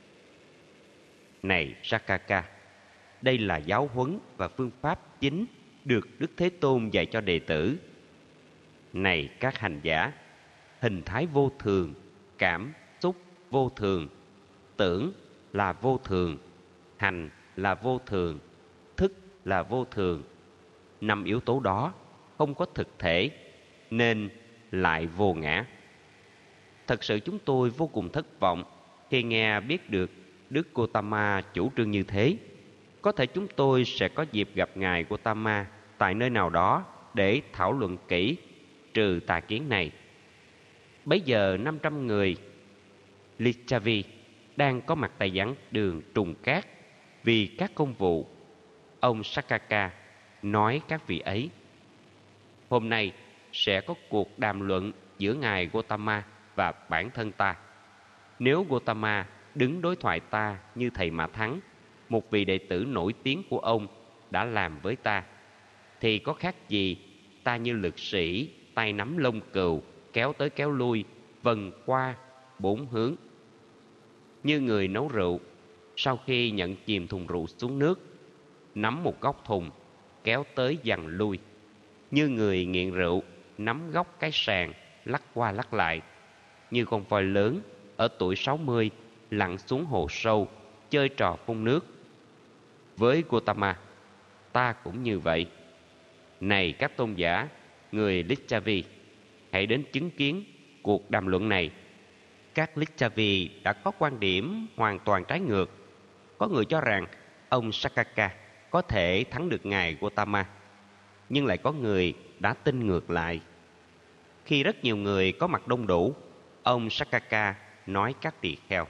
Này Sakaka, đây là giáo huấn và phương pháp chính được Đức Thế Tôn dạy cho đệ tử. Này các hành giả, hình thái vô thường, cảm xúc vô thường, tưởng là vô thường, hành là vô thường, thức là vô thường. 5 yếu tố đó không có thực thể nên lại vô ngã. Thật sự chúng tôi vô cùng thất vọng khi nghe biết được Đức Gotama chủ trương như thế. Có thể chúng tôi sẽ có dịp gặp ngài Gotama tại nơi nào đó để thảo luận kỹ trừ tà kiến này. Bấy giờ 500 người Licchavi đang có mặt tại giảng đường trùng cát vì các công vụ. Ông Sakaka nói các vị ấy: hôm nay sẽ có cuộc đàm luận giữa ngài Gotama và bản thân ta. Nếu Gotama đứng đối thoại ta như thầy Mã Thắng, một vị đệ tử nổi tiếng của ông đã làm với ta, thì có khác gì ta như lực sĩ tay nắm lông cừu, kéo tới kéo lui, vần qua bốn hướng. Như người nấu rượu, sau khi nhận chìm thùng rượu xuống nước, nắm một góc thùng, kéo tới dằn lui. Như người nghiện rượu, nắm góc cái sàn, lắc qua lắc lại. Như con voi lớn ở tuổi 60 lặn xuống hồ sâu, chơi trò phun nước. Với Gotama, ta cũng như vậy. Này các tôn giả, người Licchavi, hãy đến chứng kiến cuộc đàm luận này. Các Licchavi đã có quan điểm hoàn toàn trái ngược. Có người cho rằng ông Sakaka có thể thắng được ngài Gotama, nhưng lại có người đã tin ngược lại. Khi rất nhiều người có mặt đông đủ, ông Sakaka nói các tỳ kheo: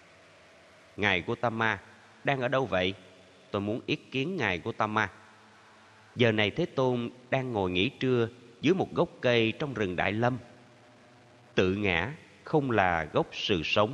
ngài Gotama đang ở đâu vậy? Tôi muốn yết kiến ngài Gotama. Giờ này Thế Tôn đang ngồi nghỉ trưa dưới một gốc cây trong rừng Đại Lâm. Tự ngã không là gốc sự sống.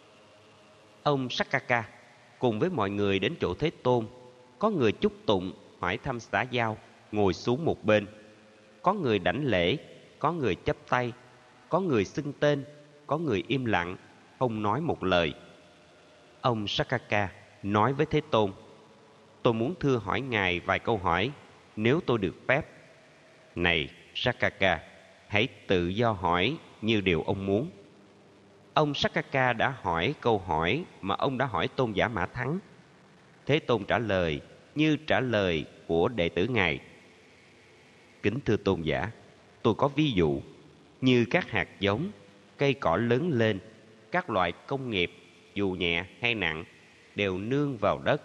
Ông Sakaka cùng với mọi người đến chỗ Thế Tôn. Có người chúc tụng, hỏi thăm xã giao, ngồi xuống một bên. Có người đảnh lễ, có người chắp tay, có người xưng tên, có người im lặng, không nói một lời. Ông Sakaka nói với Thế Tôn: tôi muốn thưa hỏi ngài vài câu hỏi, nếu tôi được phép. Này Sakaka, hãy tự do hỏi như điều ông muốn. Ông Sakaka đã hỏi câu hỏi mà ông đã hỏi tôn giả Mã Thắng. Thế Tôn trả lời như trả lời của đệ tử ngài: kính thưa tôn giả, tôi có ví dụ như các hạt giống, cây cỏ lớn lên, các loại công nghiệp dù nhẹ hay nặng đều nương vào đất.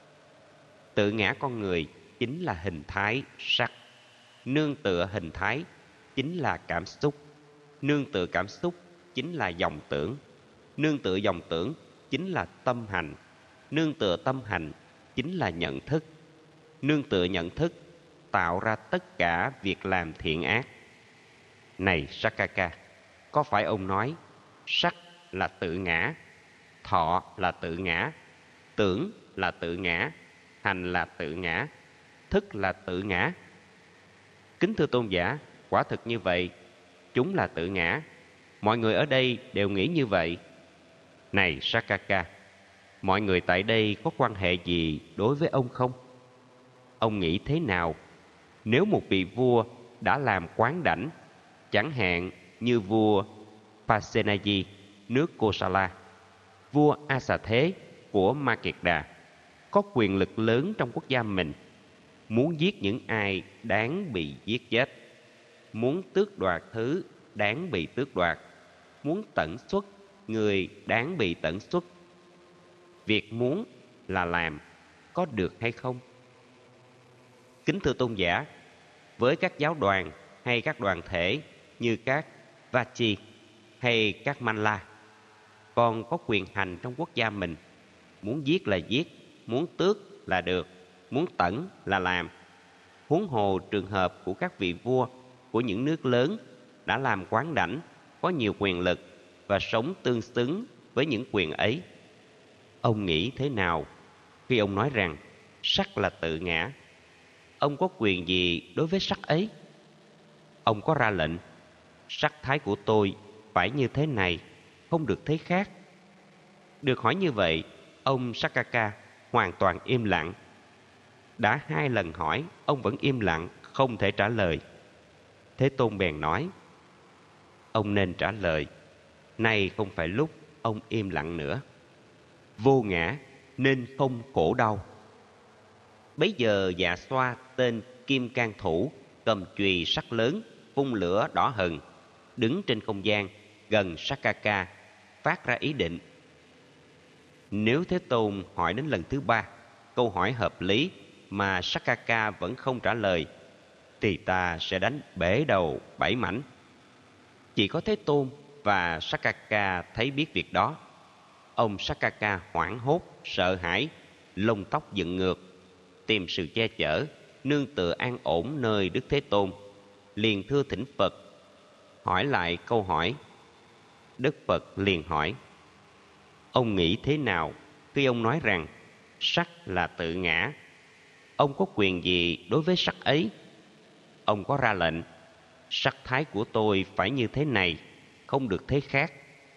Tự ngã con người chính là hình thái sắc, nương tựa hình thái chính là cảm xúc, nương tựa cảm xúc chính là dòng tưởng, nương tựa dòng tưởng chính là tâm hành, nương tựa tâm hành chính là nhận thức, nương tựa nhận thức tạo ra tất cả việc làm thiện ác. Này Sakaka, có phải ông nói sắc là tự ngã, thọ là tự ngã, tưởng là tự ngã, hành là tự ngã, thức là tự ngã? Kính thưa tôn giả, quả thực như vậy, chúng là tự ngã. Mọi người ở đây đều nghĩ như vậy. Này Sakaka, mọi người tại đây có quan hệ gì đối với ông không? Ông nghĩ thế nào nếu một vị vua đã làm quán đảnh, chẳng hạn như vua Pasenadi nước Kosala, vua Asa Thế của Ma Kiệt Đà, có quyền lực lớn trong quốc gia mình, muốn giết những ai đáng bị giết chết, muốn tước đoạt thứ đáng bị tước đoạt, muốn tận xuất người đáng bị tận xuất. Việc muốn là làm, có được hay không? Kính thưa tôn giả, với các giáo đoàn hay các đoàn thể như các Vachi hay các Manla, còn có quyền hành trong quốc gia mình. Muốn giết là giết, muốn tước là được, muốn tẩn là làm. Huống hồ trường hợp của các vị vua của những nước lớn đã làm quán đảnh, có nhiều quyền lực và sống tương xứng với những quyền ấy. Ông nghĩ thế nào khi ông nói rằng sắc là tự ngã? Ông có quyền gì đối với sắc ấy? Ông có ra lệnh sắc thái của tôi phải như thế này, không được thế khác? Được hỏi như vậy, ông Sakaka hoàn toàn im lặng. Đã 2 lần hỏi, ông vẫn im lặng, không thể trả lời. Thế Tôn bèn nói: ông nên trả lời. Nay không phải lúc ông im lặng nữa. Vô ngã nên không khổ đau. Bấy giờ Dạ Xoa tên Kim Cang Thủ cầm chùy sắt lớn, phun lửa đỏ hừng, đứng trên không gian gần Sakaka, phát ra ý định: nếu Thế Tôn hỏi đến lần thứ 3, câu hỏi hợp lý mà Sakaka vẫn không trả lời, thì ta sẽ đánh bể đầu 7 mảnh. Chỉ có Thế Tôn và Sakaka thấy biết việc đó. Ông Sakaka hoảng hốt, sợ hãi, lông tóc dựng ngược, tìm sự che chở, nương tựa an ổn nơi Đức Thế Tôn, liền thưa thỉnh Phật, hỏi lại câu hỏi. Đức Phật liền hỏi: ông nghĩ thế nào khi ông nói rằng sắc là tự ngã? Ông có quyền gì đối với sắc ấy? Ông có ra lệnh sắc thái của tôi phải như thế này, không được thế khác.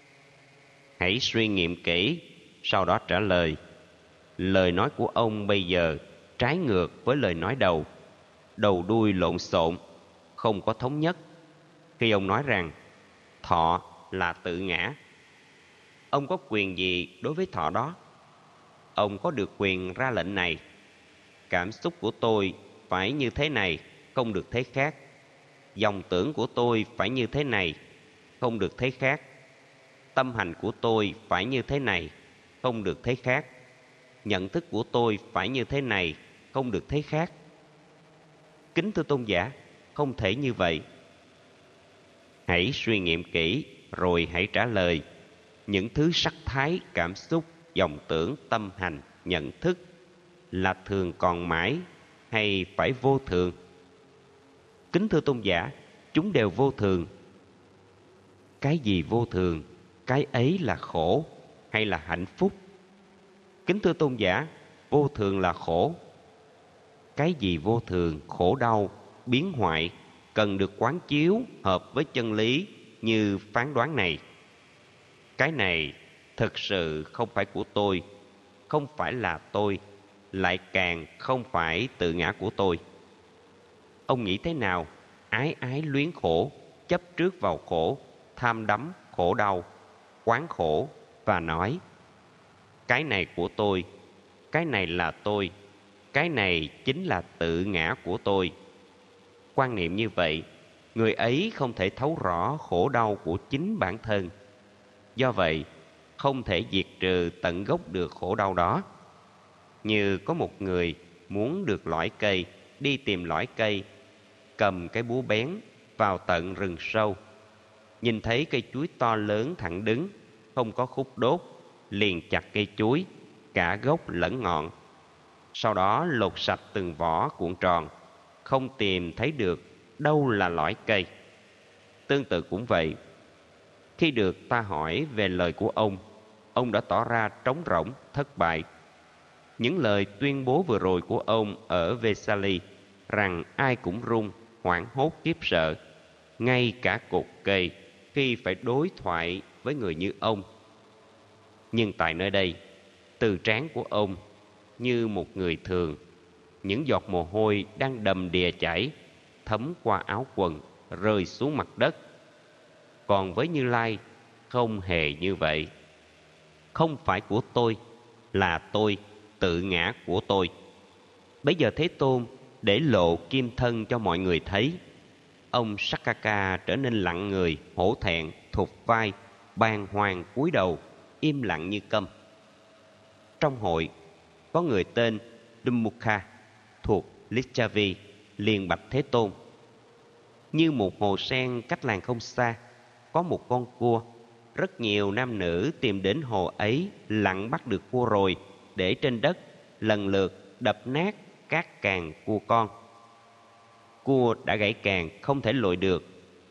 Hãy suy nghiệm kỹ, sau đó trả lời. Lời nói của ông bây giờ trái ngược với lời nói đầu, đầu đuôi lộn xộn, không có thống nhất. Khi ông nói rằng thọ là tự ngã, ông có quyền gì đối với thọ đó? Ông có được quyền ra lệnh này: cảm xúc của tôi phải như thế này, không được thế khác. Dòng tưởng của tôi phải như thế này, không được thế khác. Tâm hành của tôi phải như thế này, không được thế khác. Nhận thức của tôi phải như thế này, không được thế khác. Kính thưa tôn giả, không thể như vậy. Hãy suy nghiệm kỹ rồi hãy trả lời. Những thứ sắc thái, cảm xúc, dòng tưởng, tâm hành, nhận thức là thường còn mãi hay phải vô thường? Kính thưa tôn giả, chúng đều vô thường. Cái gì vô thường, cái ấy là khổ hay là hạnh phúc? Kính thưa tôn giả, vô thường là khổ. Cái gì vô thường, khổ đau, biến hoại cần được quán chiếu hợp với chân lý như phán đoán này. Cái này thực sự không phải của tôi, không phải là tôi, lại càng không phải tự ngã của tôi. Ông nghĩ thế nào? Ái ái luyến khổ, chấp trước vào khổ, tham đắm khổ đau, quán khổ và nói cái này của tôi, cái này là tôi, cái này chính là tự ngã của tôi. Quan niệm như vậy, người ấy không thể thấu rõ khổ đau của chính bản thân. Do vậy, không thể diệt trừ tận gốc được khổ đau đó. Như có một người muốn được lõi cây, đi tìm lõi cây, cầm cái búa bén vào tận rừng sâu. Nhìn thấy cây chuối to lớn thẳng đứng, không có khúc đốt, liền chặt cây chuối, cả gốc lẫn ngọn. Sau đó lột sạch từng vỏ cuộn tròn, không tìm thấy được đâu là lõi cây. Tương tự cũng vậy, khi được ta hỏi về lời của ông đã tỏ ra trống rỗng, thất bại. Những lời tuyên bố vừa rồi của ông ở Vesali rằng ai cũng run, hoảng hốt khiếp sợ, ngay cả cột cây khi phải đối thoại với người như ông. Nhưng tại nơi đây, từ trán của ông như một người thường, những giọt mồ hôi đang đầm đìa chảy, thấm qua áo quần, rơi xuống mặt đất. Còn với Như Lai, không hề như vậy. Không phải của tôi, là tôi, tự ngã của tôi. Bấy giờ Thế Tôn để lộ kim thân cho mọi người thấy. Ông Sakaka trở nên lặng người, hổ thẹn, thụt vai, bàng hoàng cúi đầu, im lặng như câm. Trong hội, có người tên Dummukha thuộc Licchavi liền bạch Thế Tôn: như một hồ sen cách làng không xa, có một con cua. Rất nhiều nam nữ tìm đến hồ ấy, lặn bắt được cua rồi, để trên đất, lần lượt đập nát các càng cua con. Cua đã gãy càng, không thể lội được.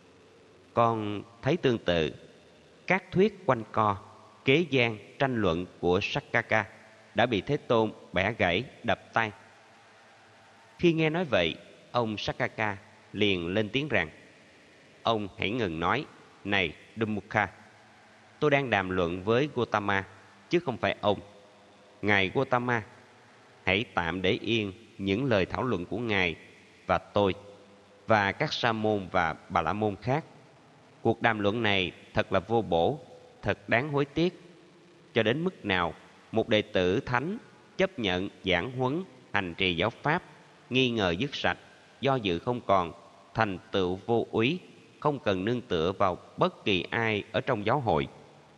Con thấy tương tự, các thuyết quanh co, kế gian, tranh luận của Sakaka đã bị Thế Tôn bẻ gãy, đập tan. Khi nghe nói vậy, ông Sakaka liền lên tiếng rằng: ông hãy ngừng nói. Này Dummukha, tôi đang đàm luận với Gotama, chứ không phải ông. Ngài Gotama, hãy tạm để yên những lời thảo luận của ngài và tôi và các sa môn và bà la môn khác. Cuộc đàm luận này thật là vô bổ, thật đáng hối tiếc. Cho đến mức nào một đệ tử thánh chấp nhận giảng huấn, hành trì giáo pháp, nghi ngờ dứt sạch, do dự không còn, thành tựu vô úy, không cần nương tựa vào bất kỳ ai ở trong giáo hội.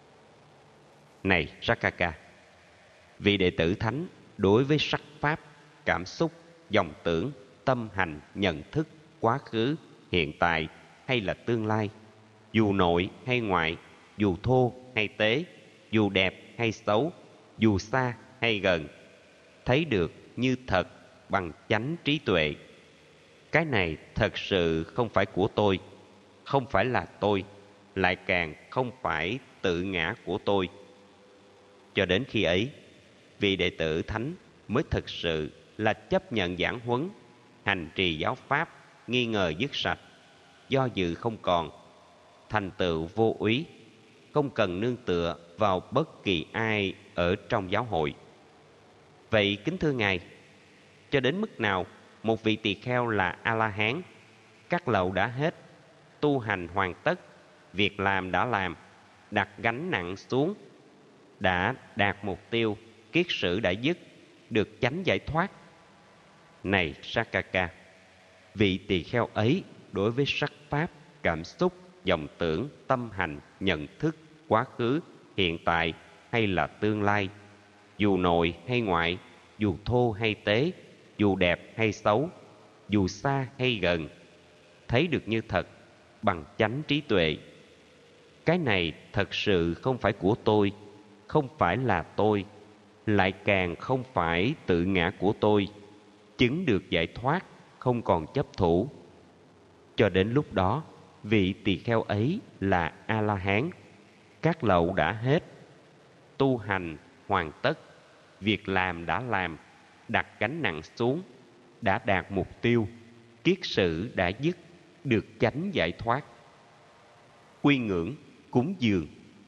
Này Sakaka, vị đệ tử thánh đối với sắc pháp, cảm xúc, dòng tưởng, tâm hành, nhận thức, quá khứ, hiện tại hay là tương lai, dù nội hay ngoại, dù thô hay tế, dù đẹp hay xấu, dù xa hay gần, thấy được như thật bằng chánh trí tuệ. Cái này thật sự không phải của tôi, không phải là tôi, lại càng không phải tự ngã của tôi. Cho đến khi ấy, vị đệ tử thánh mới thực sự là chấp nhận giảng huấn, hành trì giáo pháp, nghi ngờ dứt sạch, do dự không còn, thành tựu vô úy, không cần nương tựa vào bất kỳ ai ở trong giáo hội. Vậy kính thưa Ngài, cho đến mức nào một vị tỳ kheo là A-la-hán, các lậu đã hết, tu hành hoàn tất, việc làm đã làm, đặt gánh nặng xuống, đã đạt mục tiêu, kiết sử đã dứt, được chánh giải thoát? Này Sakaka, vị tỳ kheo ấy đối với sắc pháp, cảm xúc, vọng tưởng, tâm hành, nhận thức, quá khứ, hiện tại hay là tương lai, dù nội hay ngoại, dù thô hay tế, dù đẹp hay xấu, dù xa hay gần, thấy được như thật bằng chánh trí tuệ. Cái này thật sự không phải của tôi, không phải là tôi, lại càng không phải tự ngã của tôi, chứng được giải thoát, không còn chấp thủ. Cho đến lúc đó, vị tỳ kheo ấy là A-la-hán, các lậu đã hết, tu hành hoàn tất, việc làm đã làm, đặt gánh nặng xuống, đã đạt mục tiêu, kiết sử đã dứt, được chánh giải thoát. Quy ngưỡng, cúng dường.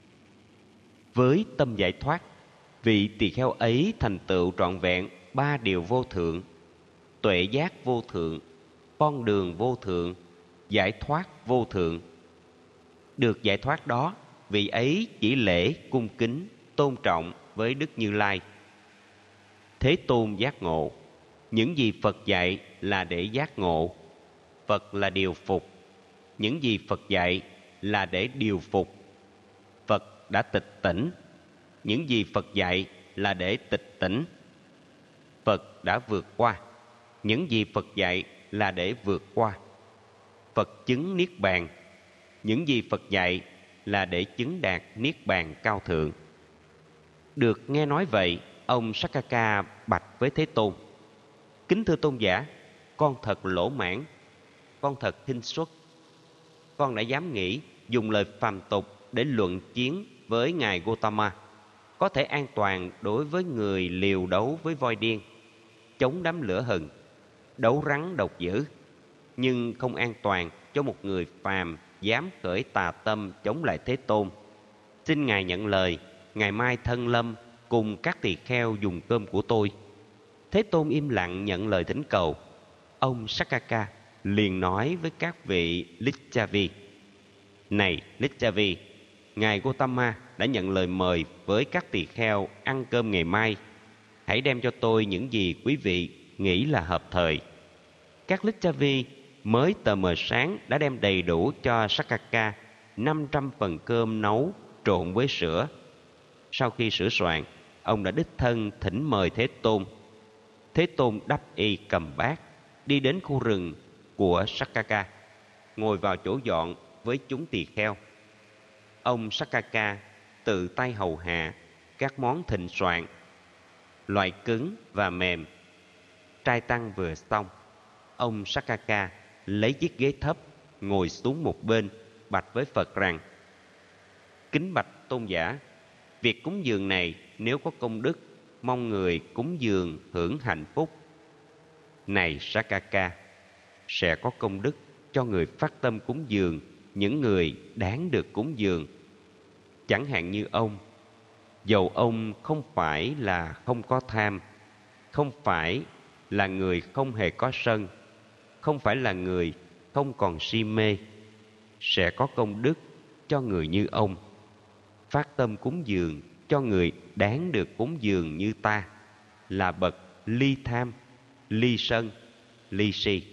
Với tâm giải thoát, vị tỳ kheo ấy thành tựu trọn vẹn ba điều vô thượng: tuệ giác vô thượng, con đường vô thượng, giải thoát vô thượng. Được giải thoát đó, vị ấy chỉ lễ cung kính, tôn trọng với Đức Như Lai. Thế Tôn giác ngộ, những gì Phật dạy là để giác ngộ. Phật là điều phục, những gì Phật dạy là để điều phục. Phật đã tịch tỉnh, những gì Phật dạy là để tịch tỉnh. Phật đã vượt qua, những gì Phật dạy là để vượt qua. Phật chứng Niết Bàn, những gì Phật dạy là để chứng đạt Niết Bàn cao thượng. Được nghe nói vậy, ông Sakaka bạch với Thế Tôn: kính thưa tôn giả, con thật lỗ mãn, con thật thinh suất. Con đã dám nghĩ dùng lời phàm tục để luận chiến với Ngài Gotama, có thể an toàn đối với người liều đấu với voi điên, chống đám lửa hừng, đấu rắn độc dữ, nhưng không an toàn cho một người phàm dám khởi tà tâm chống lại Thế Tôn. Xin Ngài nhận lời, ngày mai thân lâm cùng các tỳ kheo dùng cơm của tôi. Thế Tôn im lặng nhận lời thỉnh cầu. Ông Sakaka liền nói với các vị Licchavi: này Licchavi, Ngài Gotama đã nhận lời mời với các tỳ kheo ăn cơm ngày mai. Hãy đem cho tôi những gì quý vị nghĩ là hợp thời. Các Licchavi mới tờ mờ sáng đã đem đầy đủ cho Sakaka 500 phần cơm nấu trộn với sữa. Sau khi sửa soạn, ông đã đích thân thỉnh mời Thế Tôn. Thế Tôn đắp y cầm bát, đi đến khu rừng của Sakaka, ngồi vào chỗ dọn với chúng tỳ kheo. Ông Sakaka tự tay hầu hạ các món thịnh soạn, loại cứng và mềm. Trai tăng vừa xong, ông Sakaka lấy chiếc ghế thấp ngồi xuống một bên, bạch với Phật rằng: kính bạch tôn giả, việc cúng dường này nếu có công đức, mong người cúng dường hưởng hạnh phúc. Này Sakaka, sẽ có công đức cho người phát tâm cúng dường những người đáng được cúng dường. Chẳng hạn như ông, dầu ông không phải là không có tham, không phải là người không hề có sân, không phải là người không còn si mê, sẽ có công đức cho người như ông. Phát tâm cúng dường cho người đáng được cúng dường như ta, là bậc ly tham, ly sân, ly si.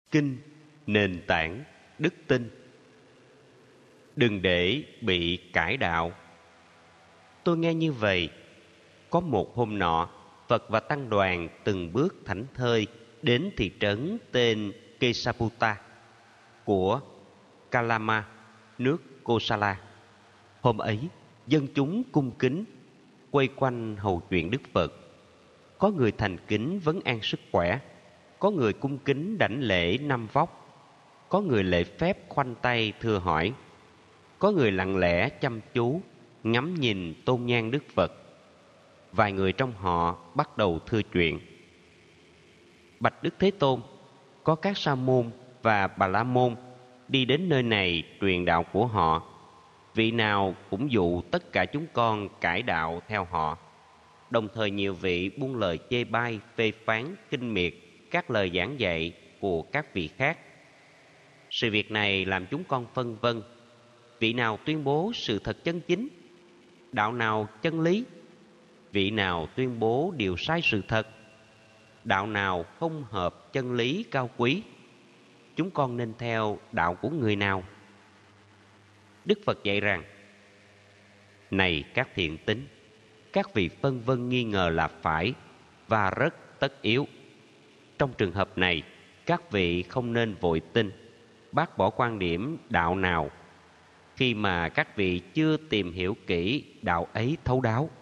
Kinh, nền tảng, đức tin. Đừng để bị cải đạo. Tôi nghe như vậy. Có một hôm nọ, Phật và tăng đoàn từng bước thảnh thơi đến thị trấn tên Kesaputta của Kalama, nước Kosala. Hôm ấy, dân chúng cung kính quay quanh hầu chuyện Đức Phật. Có người thành kính vấn an sức khỏe, có người cung kính đảnh lễ năm vóc, có người lễ phép khoanh tay thưa hỏi, có người lặng lẽ chăm chú ngắm nhìn tôn nhang Đức Phật. Vài người trong họ bắt đầu thưa chuyện. Bạch Đức Thế Tôn, có các sa môn và bà la môn đi đến nơi này truyền đạo của họ. Vị nào cũng dụ tất cả chúng con cải đạo theo họ. Đồng thời nhiều vị buông lời chê bai, phê phán, khinh miệt các lời giảng dạy của các vị khác. Sự việc này làm chúng con phân vân. Vị nào tuyên bố sự thật chân chính? Đạo nào chân lý? Vị nào tuyên bố điều sai sự thật? Đạo nào không hợp chân lý cao quý? Chúng con nên theo đạo của người nào? Đức Phật dạy rằng: Này các thiện tín, các vị phân vân nghi ngờ là phải và rất tất yếu. Trong trường hợp này, các vị không nên vội tin, bác bỏ quan điểm đạo nào khi mà các vị chưa tìm hiểu kỹ đạo ấy thấu đáo.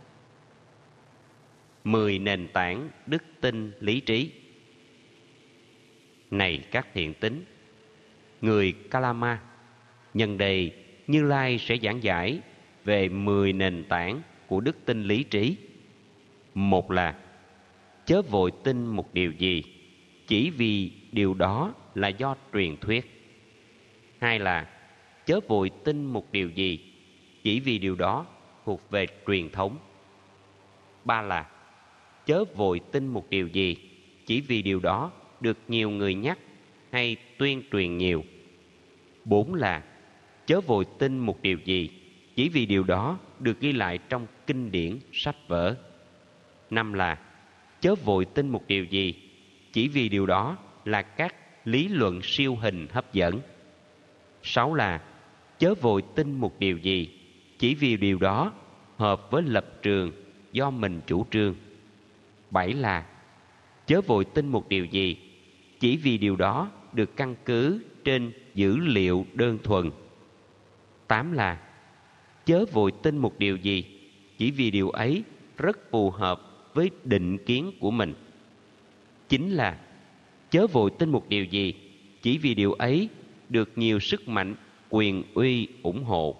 10 nền tảng đức tin lý trí. Này các thiện tín, người Kalama, nhân đây Như Lai sẽ giảng giải về 10 nền tảng của đức tin lý trí. Một là chớ vội tin một điều gì chỉ vì điều đó là do truyền thuyết. Hai là chớ vội tin một điều gì chỉ vì điều đó thuộc về truyền thống. Ba là chớ vội tin một điều gì chỉ vì điều đó được nhiều người nhắc hay tuyên truyền nhiều. Bốn là chớ vội tin một điều gì chỉ vì điều đó được ghi lại trong kinh điển sách vở. Năm là chớ vội tin một điều gì chỉ vì điều đó là các lý luận siêu hình hấp dẫn. Sáu là chớ vội tin một điều gì chỉ vì điều đó hợp với lập trường do mình chủ trương. Bảy là chớ vội tin một điều gì chỉ vì điều đó được căn cứ trên dữ liệu đơn thuần. Tám là chớ vội tin một điều gì chỉ vì điều ấy rất phù hợp với định kiến của mình. Chín là chớ vội tin một điều gì chỉ vì điều ấy được nhiều sức mạnh quyền uy ủng hộ.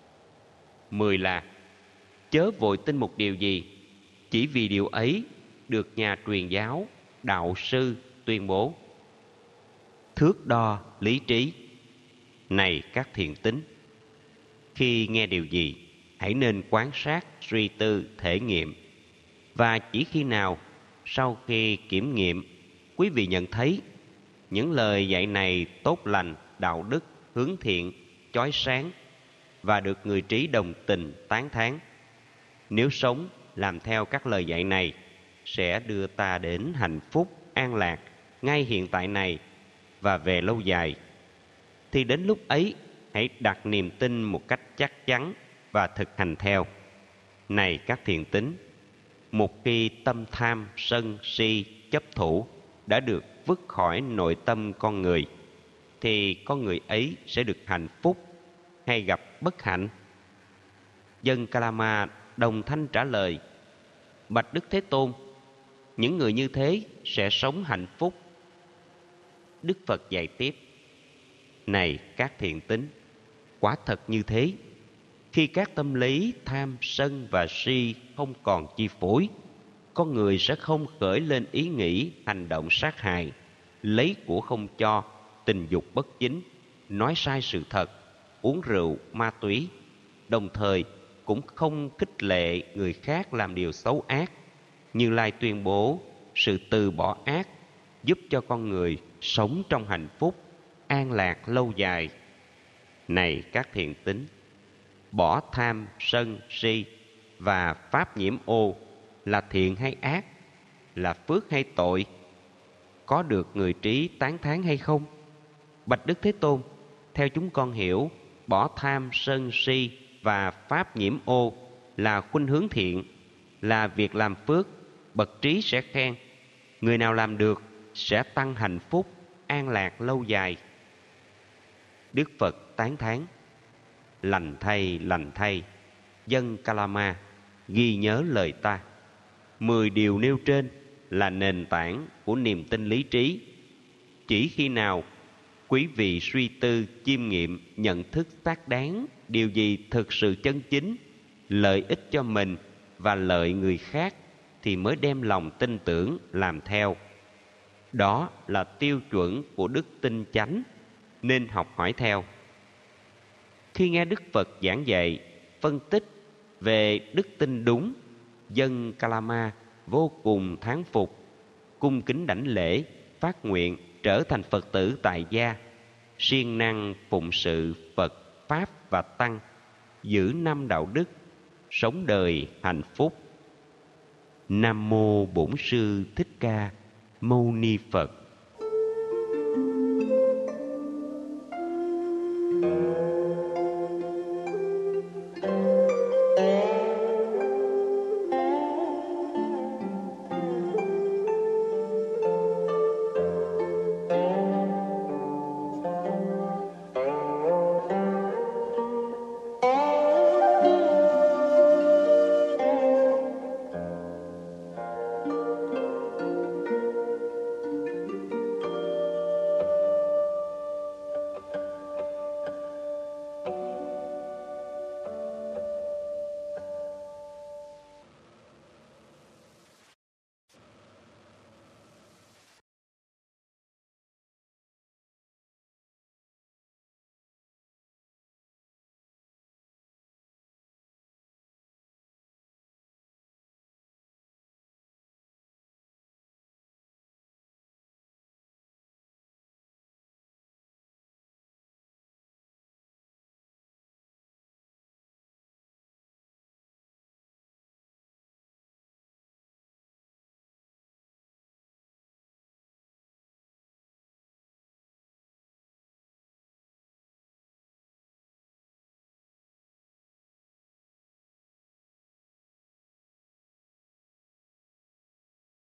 10 là chớ vội tin một điều gì chỉ vì điều ấy được nhà truyền giáo, đạo sư tuyên bố. Thước đo lý trí. Này các thiện tín, khi nghe điều gì, hãy nên quan sát, suy tư, thể nghiệm. Và chỉ khi nào sau khi kiểm nghiệm, quý vị nhận thấy những lời dạy này tốt lành, đạo đức, hướng thiện, chói sáng và được người trí đồng tình, tán thán. Nếu sống làm theo các lời dạy này sẽ đưa ta đến hạnh phúc, an lạc ngay hiện tại này và về lâu dài, thì đến lúc ấy hãy đặt niềm tin một cách chắc chắn và thực hành theo. Này các thiện tín, một khi tâm tham, sân, si, chấp thủ đã được vứt khỏi nội tâm con người, thì con người ấy sẽ được hạnh phúc hay gặp bất hạnh? Dân Kalama đồng thanh trả lời: Bạch Đức Thế Tôn, những người như thế sẽ sống hạnh phúc. Đức Phật dạy tiếp: Này các thiện tín, quả thật như thế. Khi các tâm lý tham, sân và si không còn chi phối, con người sẽ không khởi lên ý nghĩ hành động sát hại, lấy của không cho, tình dục bất chính, nói sai sự thật, uống rượu, ma túy, đồng thời cũng không khích lệ người khác làm điều xấu ác. Như Lai tuyên bố sự từ bỏ ác giúp cho con người sống trong hạnh phúc, an lạc lâu dài. Này các thiện tín, bỏ tham, sân, si và pháp nhiễm ô là thiện hay ác, là phước hay tội, có được người trí tán thán hay không? Bạch Đức Thế Tôn, theo chúng con hiểu, bỏ tham sân si và pháp nhiễm ô là khuynh hướng thiện, là việc làm phước, bậc trí sẽ khen. Người nào làm được sẽ tăng hạnh phúc, an lạc lâu dài. Đức Phật tán thán: lành thay, dân Kalama, ghi nhớ lời ta. 10 điều nêu trên là nền tảng của niềm tin lý trí. Chỉ khi nào quý vị suy tư, chiêm nghiệm, nhận thức xác đáng điều gì thực sự chân chính, lợi ích cho mình và lợi người khác, thì mới đem lòng tin tưởng làm theo. Đó là tiêu chuẩn của đức tin chánh, nên học hỏi theo. Khi nghe Đức Phật giảng dạy, phân tích về đức tin đúng, dân Kalama vô cùng thán phục, cung kính đảnh lễ, phát nguyện trở thành Phật tử tại gia, siêng năng phụng sự Phật, Pháp và Tăng, giữ 5 đạo đức, sống đời hạnh phúc. Nam mô Bổn Sư Thích Ca Mâu Ni Phật.